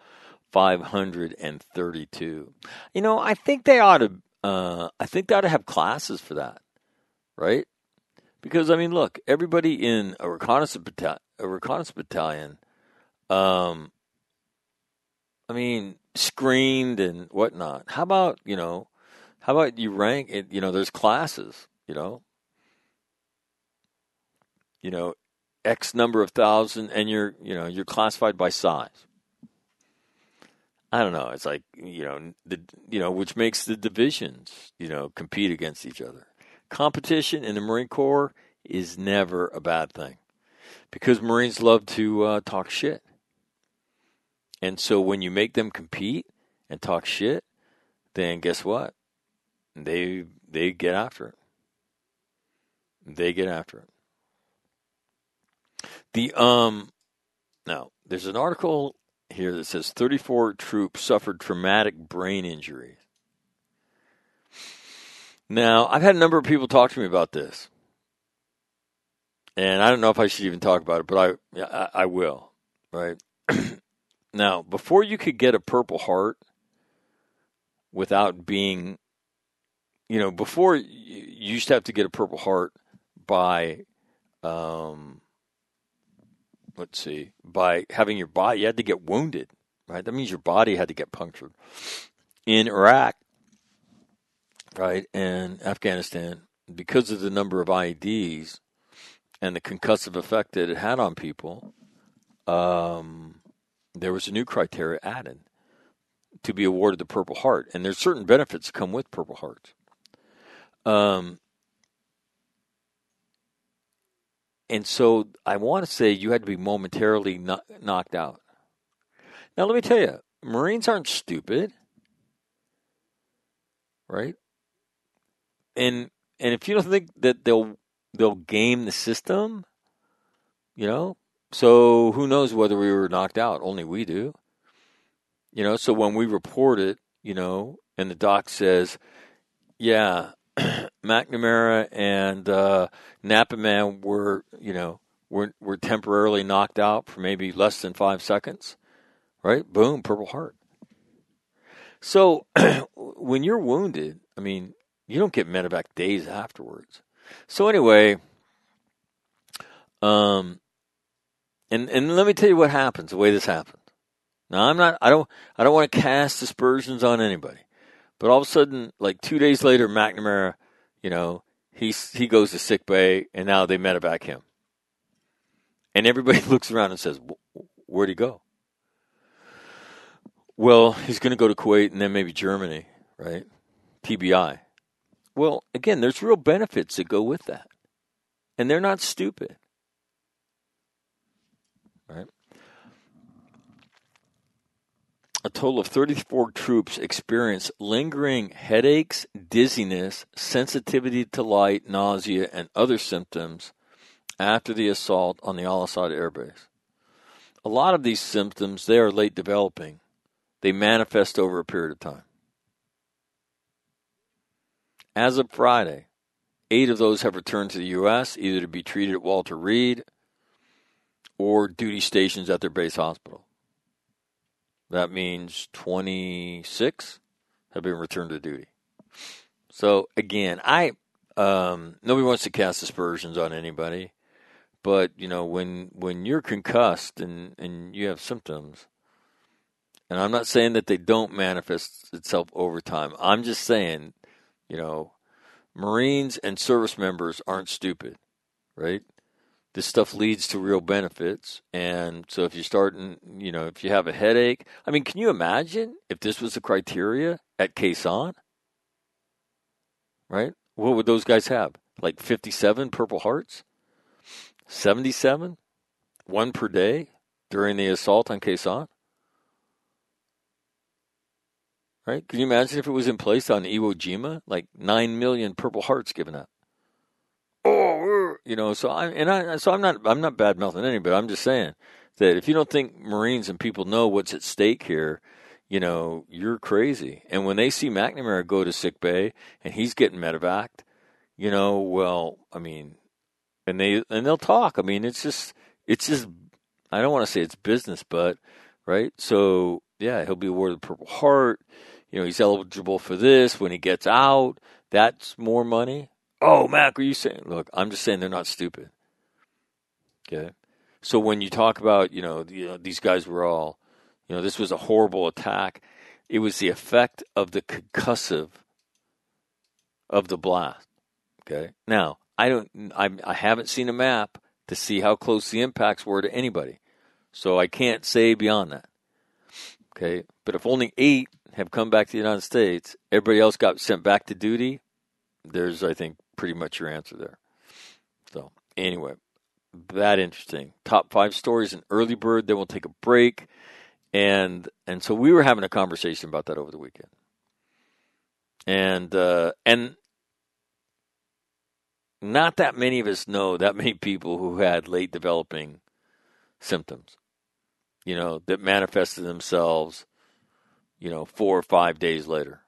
Speaker 1: 532. You know, I think they ought to have classes for that, right? Because I mean, look, everybody in a reconnaissance battalion, I mean, screened and whatnot. How about you rank it? You know, there's classes. X number of thousand, and you're classified by size. I don't know. It's like, which makes the divisions, compete against each other. Competition in the Marine Corps is never a bad thing because Marines love to talk shit. And so when you make them compete and talk shit, then guess what? They get after it. They get after it. Now, there's an article here that says 34 troops suffered traumatic brain injury. Now, I've had a number of people talk to me about this. And I don't know if I should even talk about it, but I will, right? Now, before you could get a Purple Heart without being, before you used to have to get a Purple Heart by, by having your body, you had to get wounded, right? That means your body had to get punctured. In Iraq, right, and Afghanistan, because of the number of IEDs and the concussive effect that it had on people, there was a new criteria added to be awarded the Purple Heart. And there's certain benefits that come with Purple Hearts. And so I want to say you had to be momentarily knocked out. Now, let me tell you, Marines aren't stupid, right? And if you don't think that they'll game the system, so who knows whether we were knocked out? Only we do. So when we report it, and the doc says, yeah, McNamara and Napa Man were temporarily knocked out for maybe less than 5 seconds, right? Boom, Purple Heart. So when you're wounded, I mean, you don't get medevac days afterwards. So anyway, and let me tell you what happens, the way this happened. Now I don't want to cast aspersions on anybody. But all of a sudden, like 2 days later, McNamara, he goes to sick bay, and now they medevac him. And everybody looks around and says, where'd he go? Well, he's going to go to Kuwait and then maybe Germany, right? TBI. Well, again, there's real benefits that go with that. And they're not stupid. Right? A total of 34 troops experienced lingering headaches, dizziness, sensitivity to light, nausea, and other symptoms after the assault on the Al Asad Air Base. A lot of these symptoms, they are late developing. They manifest over a period of time. As of Friday, 8 of those have returned to the U.S., either to be treated at Walter Reed or duty stations at their base hospital. That means 26 have been returned to duty. So again, I Nobody wants to cast aspersions on anybody, but when you're concussed and you have symptoms, and I'm not saying that they don't manifest itself over time. I'm just saying, Marines and service members aren't stupid, right? This stuff leads to real benefits. And so if you start, if you have a headache, I mean, can you imagine if this was the criteria at Quezon? Right? What would those guys have? Like 57 Purple Hearts? 77? 1 per day during the assault on Quezon? Right? Can you imagine if it was in place on Iwo Jima? Like 9 million Purple Hearts given out. So I'm not bad mouthing anybody. I'm just saying that if you don't think Marines and people know what's at stake here, you're crazy. And when they see McNamara go to sick bay and he's getting medevaced, and they'll talk. I mean, it's just I don't want to say it's business, but right. So yeah, he'll be awarded the Purple Heart. He's eligible for this when he gets out. That's more money. Oh, Mac, are you saying? Look, I'm just saying they're not stupid. Okay? So when you talk about, these guys were all, this was a horrible attack. It was the effect of the concussive of the blast. Okay? Now, I haven't seen a map to see how close the impacts were to anybody. So I can't say beyond that. Okay? But if only 8 have come back to the United States, everybody else got sent back to duty, there's, I think, pretty much your answer there. So, anyway, that interesting. Top 5 stories in Early Bird. Then we'll take a break. And so we were having a conversation about that over the weekend. And not that many of us know that many people who had late developing symptoms, that manifested themselves, 4 or 5 days later.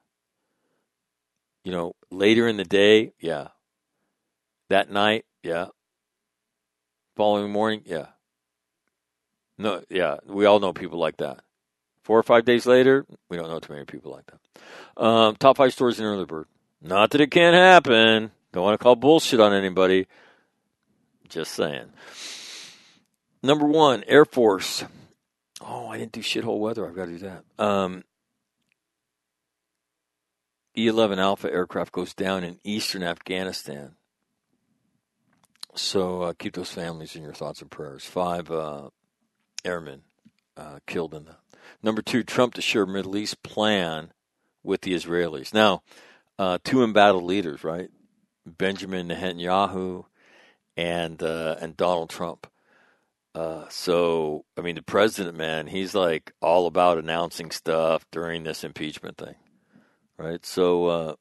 Speaker 1: Later in the day, yeah. That night, yeah. Following morning, yeah. No, yeah, we all know people like that. 4 or 5 days later, we don't know too many people like that. Top 5 stories in Early Bird. Not that it can't happen. Don't want to call bullshit on anybody. Just saying. Number 1, Air Force. Oh, I didn't do shithole weather. I've got to do that. E-11 Alpha aircraft goes down in eastern Afghanistan. So keep those families in your thoughts and prayers. 5 airmen killed in that. Number 2, Trump to share Middle East plan with the Israelis. Now, 2 embattled leaders, right? Benjamin Netanyahu and Donald Trump. So, the president, man, he's like all about announcing stuff during this impeachment thing. Right, so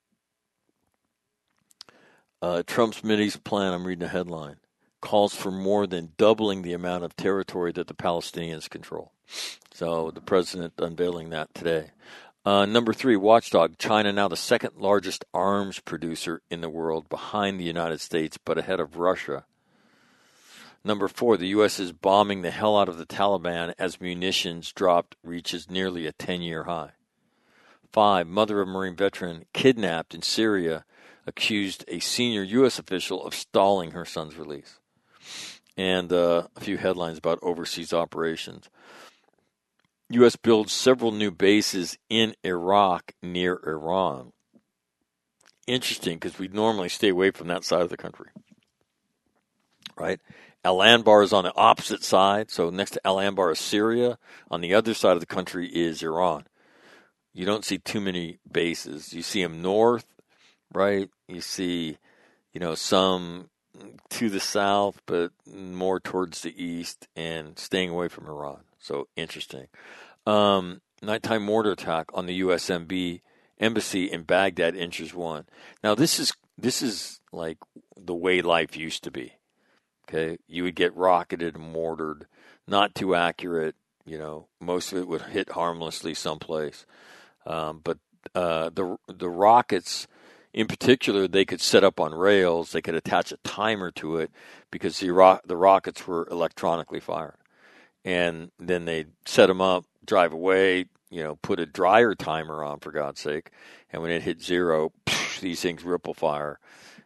Speaker 1: Trump's Mideast plan, I'm reading a headline, calls for more than doubling the amount of territory that the Palestinians control. So the president unveiling that today. Number 3, Watchdog, China now the second largest arms producer in the world behind the United States, but ahead of Russia. Number 4, the U.S. is bombing the hell out of the Taliban as munitions dropped reaches nearly a 10-year high. 5, mother of Marine veteran kidnapped in Syria, accused a senior U.S. official of stalling her son's release. And a few headlines about overseas operations. U.S. builds several new bases in Iraq near Iran. Interesting, because we normally stay away from that side of the country. Right? Al Anbar is on the opposite side. So next to Al Anbar is Syria. On the other side of the country is Iran. You don't see too many bases. You see them north, right? You see, some to the south, but more towards the east and staying away from Iran. So interesting. Nighttime mortar attack on the U.S. embassy in Baghdad inches 1. Now this is like the way life used to be. Okay, you would get rocketed and mortared, not too accurate. Most of it would hit harmlessly someplace. But the rockets, in particular, they could set up on rails. They could attach a timer to it because the rockets were electronically fired. And then they'd set them up, drive away, put a dryer timer on, for God's sake. And when it hit 0, these things ripple fire.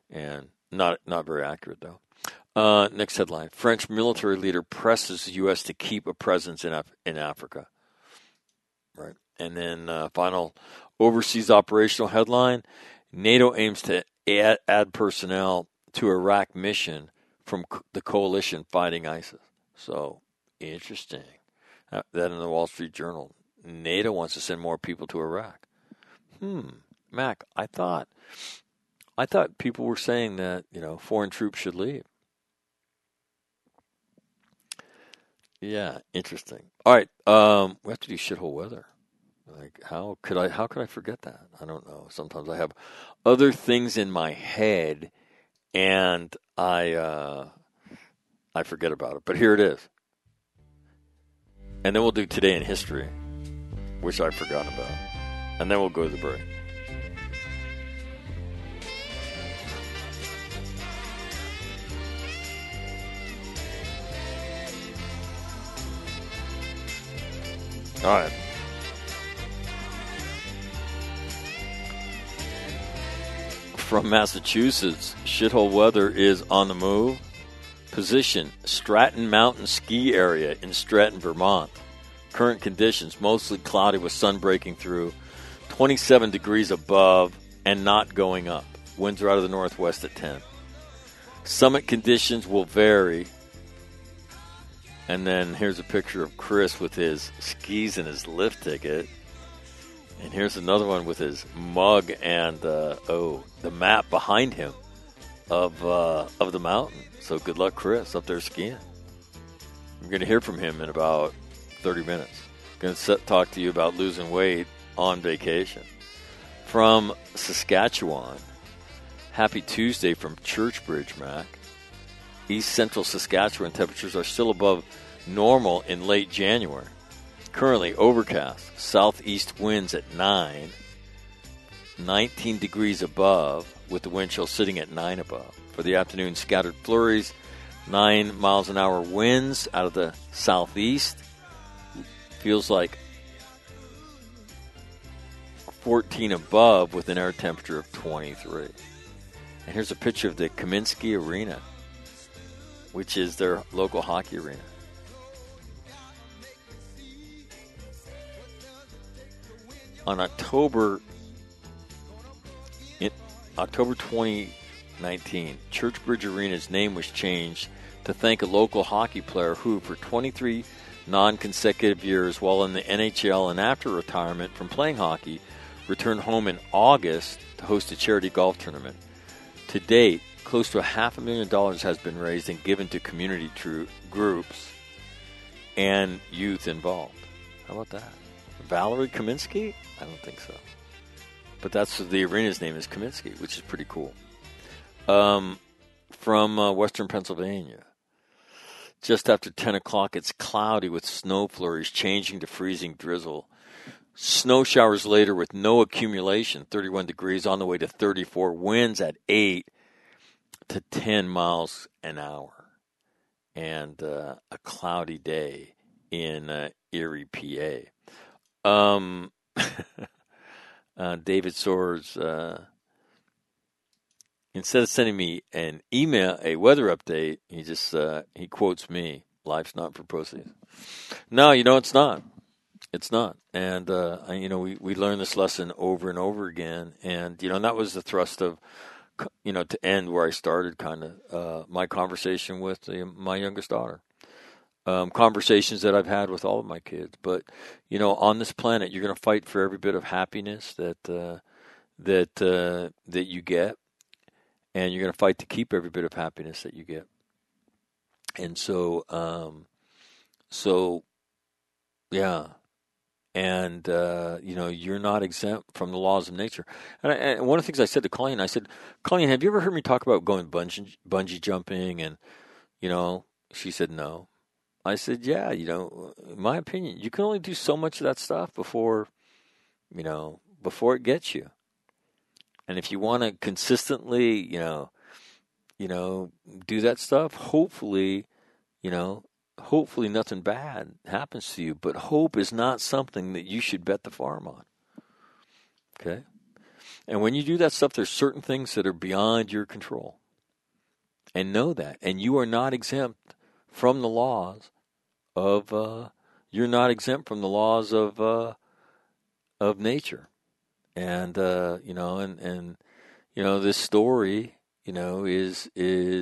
Speaker 1: and not very accurate though. Next headline: French military leader presses the U.S. to keep a presence in Africa. Right, and then final overseas operational headline: NATO aims to add personnel to Iraq mission from the coalition fighting ISIS. So interesting. That in the Wall Street Journal. NATO wants to send more people to Iraq. Mac, I thought people were saying that, foreign troops should leave. Yeah, interesting. All right, we have to do shithole weather. Like, how could I forget that? I don't know. Sometimes I have other things in my head, and I forget about it. But here it is. And then we'll do Today in History, which I forgot about. And then we'll go to the break. All right. From Massachusetts, shithole weather is on the move. Position: Stratton Mountain Ski Area in Stratton, Vermont. Current conditions: mostly cloudy with sun breaking through. 27 degrees above and not going up. Winds are out of the northwest at 10. Summit conditions will vary. And then here's a picture of Chris with his skis and his lift ticket. And here's another one with his mug and the map behind him of the mountain. So good luck, Chris, up there skiing. I'm going to hear from him in about 30 minutes. Going to talk to you about losing weight on vacation. From Saskatchewan, happy Tuesday from Churchbridge, Mac. East Central Saskatchewan temperatures are still above normal in late January. Currently overcast, southeast winds at 9, 19 degrees above, with the wind chill sitting at 9 above. For the afternoon, scattered flurries, 9 miles an hour winds out of the southeast. Feels like 14 above with an air temperature of 23. And here's a picture of the Kaminsky Arena, which is their local hockey arena. On October 2019, Churchbridge Arena's name was changed to thank a local hockey player who, for 23 non-consecutive years while in the NHL and after retirement from playing hockey, returned home in August to host a charity golf tournament. To date, close to $500,000 has been raised and given to community groups and youth involved. How about that? Valerie Kaminsky? I don't think so. But that's the arena's name is Kaminsky, which is pretty cool. From western Pennsylvania. Just after 10 o'clock, it's cloudy with snow flurries changing to freezing drizzle. Snow showers later with no accumulation, 31 degrees on the way to 34. Winds at 8 to 10 miles an hour. And a cloudy day in Erie, PA. David Soares, instead of sending me an email, a weather update, he just he quotes me. Life's not for pussies. No, it's not. It's not. And we learn this lesson over and over again. And and that was the thrust of to end where I started, kind of my conversation with my youngest daughter. Conversations that I've had with all of my kids. But, on this planet, you're going to fight for every bit of happiness that you get. And you're going to fight to keep every bit of happiness that you get. And so yeah. And, you're not exempt from the laws of nature. And one of the things I said to Colleen, Colleen, have you ever heard me talk about going bungee jumping? And, she said no. I said, yeah, in my opinion, you can only do so much of that stuff before it gets you. And if you want to consistently, do that stuff, hopefully nothing bad happens to you. But hope is not something that you should bet the farm on. Okay? And when you do that stuff, there's certain things that are beyond your control. And know that. And you are not exempt from the laws of, you're not exempt from the laws of nature. And, this story, is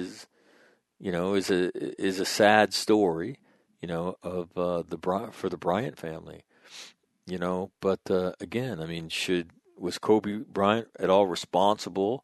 Speaker 1: a sad story, of for the Bryant family, but again, I mean, was Kobe Bryant at all responsible?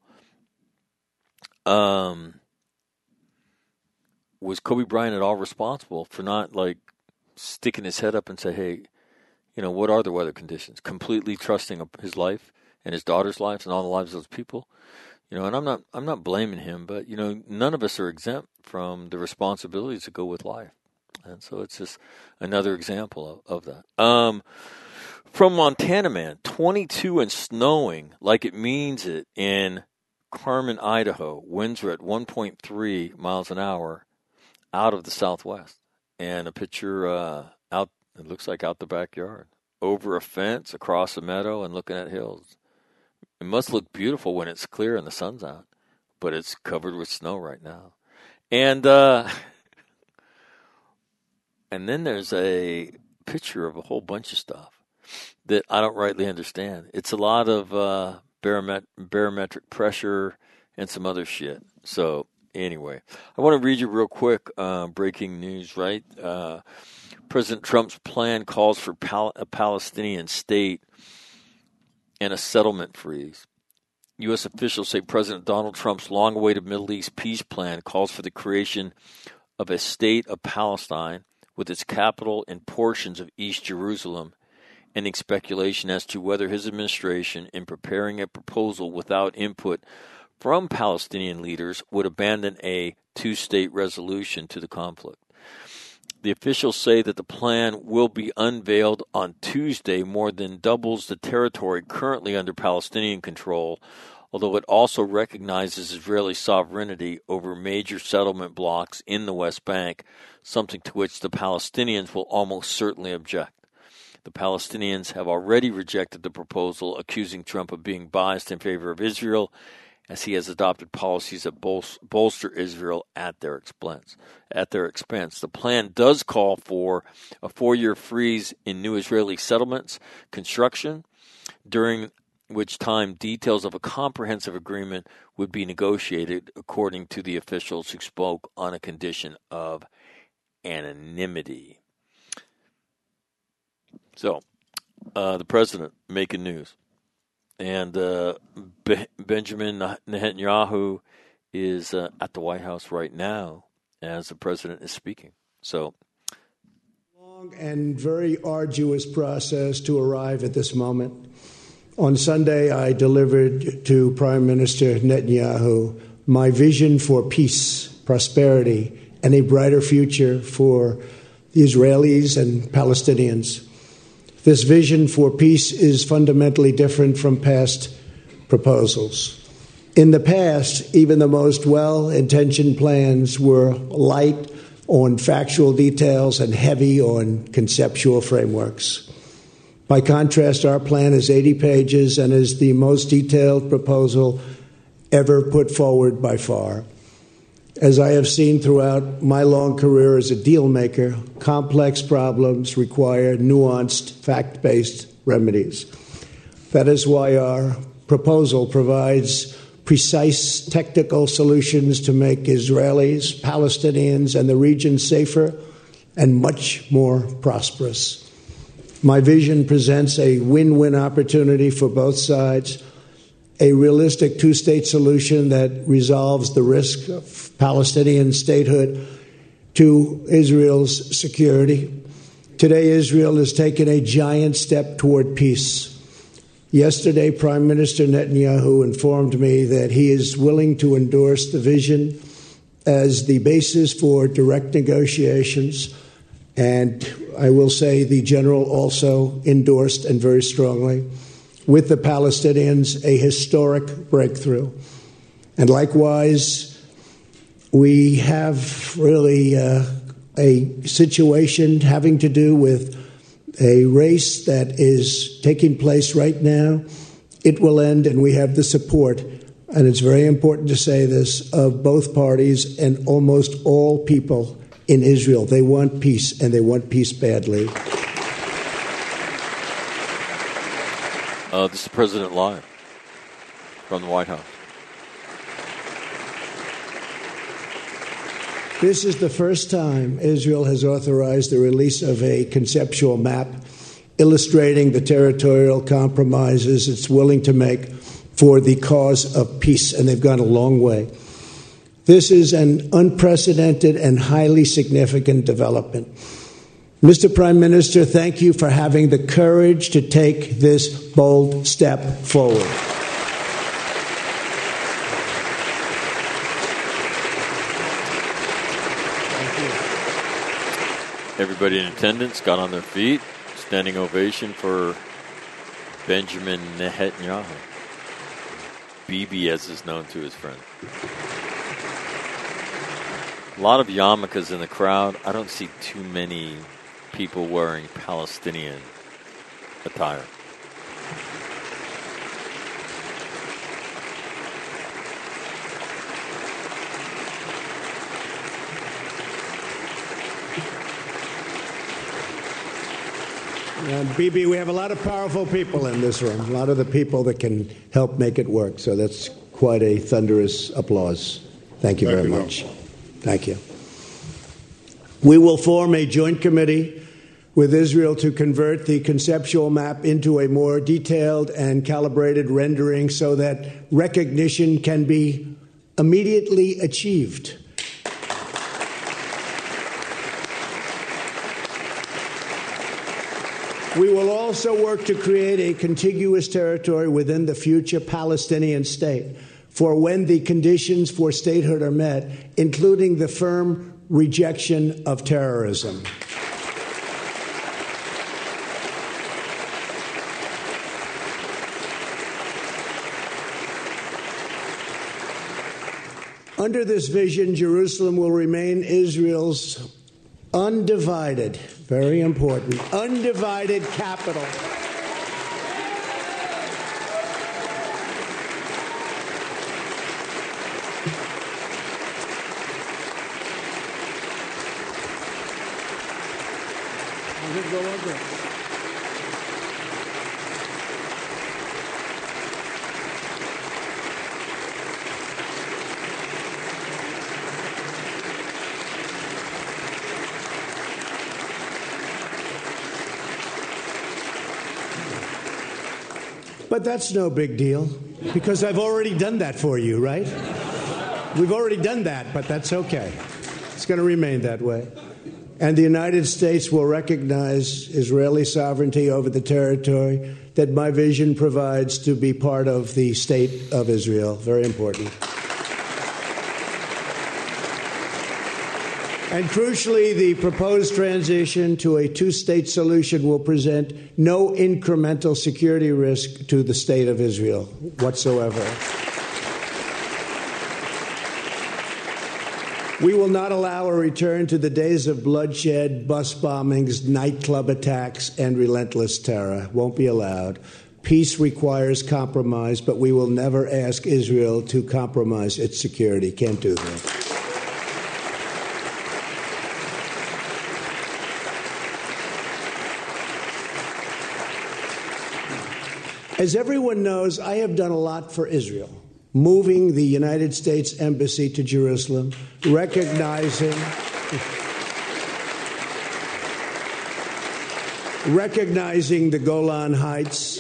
Speaker 1: Was Kobe Bryant at all responsible for not sticking his head up and say, hey, what are the weather conditions? Completely trusting his life and his daughter's lives and all the lives of those people. And I'm not blaming him, but none of us are exempt from the responsibilities that go with life. And so it's just another example of that. From Montana, man, 22 and snowing like it means it in Carmen, Idaho. Winds are at 1.3 miles an hour out of the southwest. And a picture out, it looks like out the backyard, over a fence, across a meadow, and looking at hills. It must look beautiful when it's clear and the sun's out, but it's covered with snow right now. And then there's a picture of a whole bunch of stuff that I don't rightly understand. It's a lot of barometric pressure and some other shit. So anyway, I want to read you real quick breaking news, right? President Trump's plan calls for a Palestinian state and a settlement freeze. U.S. officials say President Donald Trump's long-awaited Middle East peace plan calls for the creation of a state of Palestine with its capital in portions of East Jerusalem, ending speculation as to whether his administration, in preparing a proposal without input from Palestinian leaders, would abandon a two-state resolution to the conflict. The officials say that the plan will be unveiled on Tuesday, more than doubles the territory currently under Palestinian control, although it also recognizes Israeli sovereignty over major settlement blocks in the West Bank, something to which the Palestinians will almost certainly object. The Palestinians have already rejected the proposal, accusing Trump of being biased in favor of Israel, as he has adopted policies that bolster Israel at their expense. The plan does call for a 4-year freeze in new Israeli settlements construction, during which time details of a comprehensive agreement would be negotiated, according to the officials who spoke on a condition of anonymity. So, the president making news. And Benjamin Netanyahu is at the White House right now as the president is speaking. So,
Speaker 13: long and very arduous process to arrive at this moment. On Sunday, I delivered to Prime Minister Netanyahu my vision for peace, prosperity, and a brighter future for the Israelis and Palestinians. This vision for peace is fundamentally different from past proposals. In the past, even the most well-intentioned plans were light on factual details and heavy on conceptual frameworks. By contrast, our plan is 80 pages and is the most detailed proposal ever put forward by far. As I have seen throughout my long career as a deal maker, complex problems require nuanced, fact-based remedies. That is why our proposal provides precise technical solutions to make Israelis, Palestinians, and the region safer and much more prosperous. My vision presents a win-win opportunity for both sides, a realistic two-state solution that resolves the risk of Palestinian statehood to Israel's security. Today, Israel has taken a giant step toward peace. Yesterday, Prime Minister Netanyahu informed me that he is willing to endorse the vision as the basis for direct negotiations, and I will say the general also endorsed and very strongly with the Palestinians a historic breakthrough. And likewise, we have really a situation having to do with a race that is taking place right now it will end, and we have the support, and it's very important to say this, of both parties and almost all people in Israel. They want peace, and they want peace badly.
Speaker 1: This is President live from the White House.
Speaker 13: This is the first time Israel has authorized the release of a conceptual map illustrating the territorial compromises it's willing to make for the cause of peace, and they've gone a long way. This is an unprecedented and highly significant development. Mr. Prime Minister, thank you for having the courage to take this bold step forward.
Speaker 1: Everybody in attendance got on their feet. Standing ovation for Benjamin Netanyahu. Bibi, as is known to his friend. A lot of yarmulkes in the crowd. I don't see too many people wearing Palestinian attire.
Speaker 13: Bibi, we have a lot of powerful people in this room, a lot of the people that can help make it work. So that's quite a thunderous applause. Thank you very much. Thank you. We will form a joint committee with Israel to convert the conceptual map into a more detailed and calibrated rendering so that recognition can be immediately achieved. We will also work to create a contiguous territory within the future Palestinian state for when the conditions for statehood are met, including the firm rejection of terrorism. Under this vision, Jerusalem will remain Israel's undivided, very important, undivided capital. But that's no big deal, because I've already done that for you, right? We've already done that, but that's okay. It's going to remain that way. And the United States will recognize Israeli sovereignty over the territory that my vision provides to be part of the state of Israel. Very important. And crucially, the proposed transition to a two-state solution will present no incremental security risk to the state of Israel whatsoever. We will not allow a return to the days of bloodshed, bus bombings, nightclub attacks, and relentless terror. Won't be allowed. Peace requires compromise, but we will never ask Israel to compromise its security. Can't do that. As everyone knows, I have done a lot for Israel, moving the United States Embassy to Jerusalem, recognizing the Golan Heights,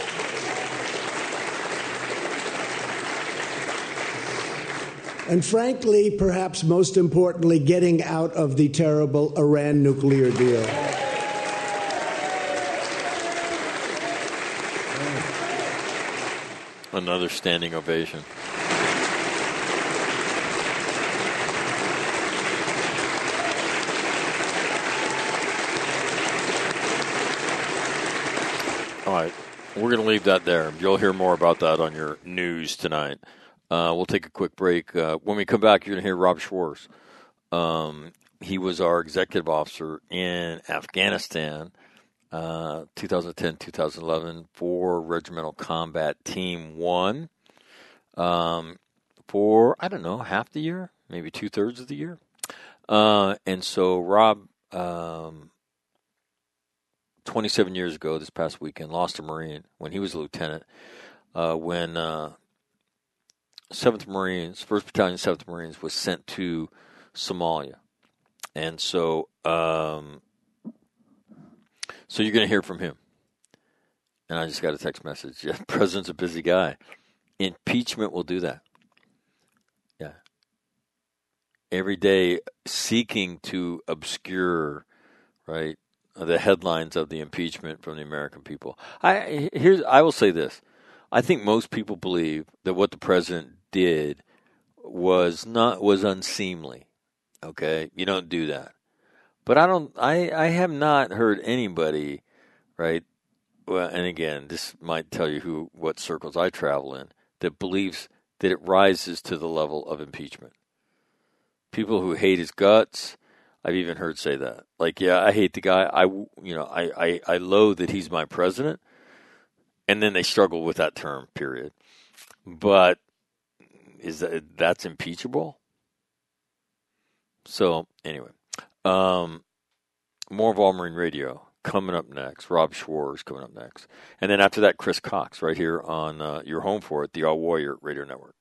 Speaker 13: and frankly, perhaps most importantly, getting out of the terrible Iran nuclear deal.
Speaker 1: Another standing ovation. All right, we're going to leave that there. You'll hear more about that on your news tonight. We'll take a quick break. When we come back, you're going to hear Rob Schwartz. He was our executive officer in Afghanistan 2010, 2011 for Regimental Combat Team 1 for, I don't know, half the year, maybe 2/3 of the year. And so Rob, 27 years ago this past weekend, lost a Marine when he was a lieutenant, when 7th Marines, 1st Battalion, 7th Marines was sent to Somalia. And so so you're going to hear from him. And I just got a text message. Yeah, the president's a busy guy. Impeachment will do that. Yeah. Every day seeking to obscure, right, the headlines of the impeachment from the American people. I will say this. I think most people believe that what the president did was unseemly. Okay? You don't do that. But I have not heard anybody, right? Well, and again, this might tell you what circles I travel in, that believes that it rises to the level of impeachment. People who hate his guts, I've even heard say that. Like, yeah, I hate the guy. I loathe that he's my president. And then they struggle with that term, period. But that's impeachable? So, anyway. More of All Marine Radio coming up next. Rob Schwarz coming up next. And then after that, Chris Cox right here on your home for it, the All Warrior Radio Network.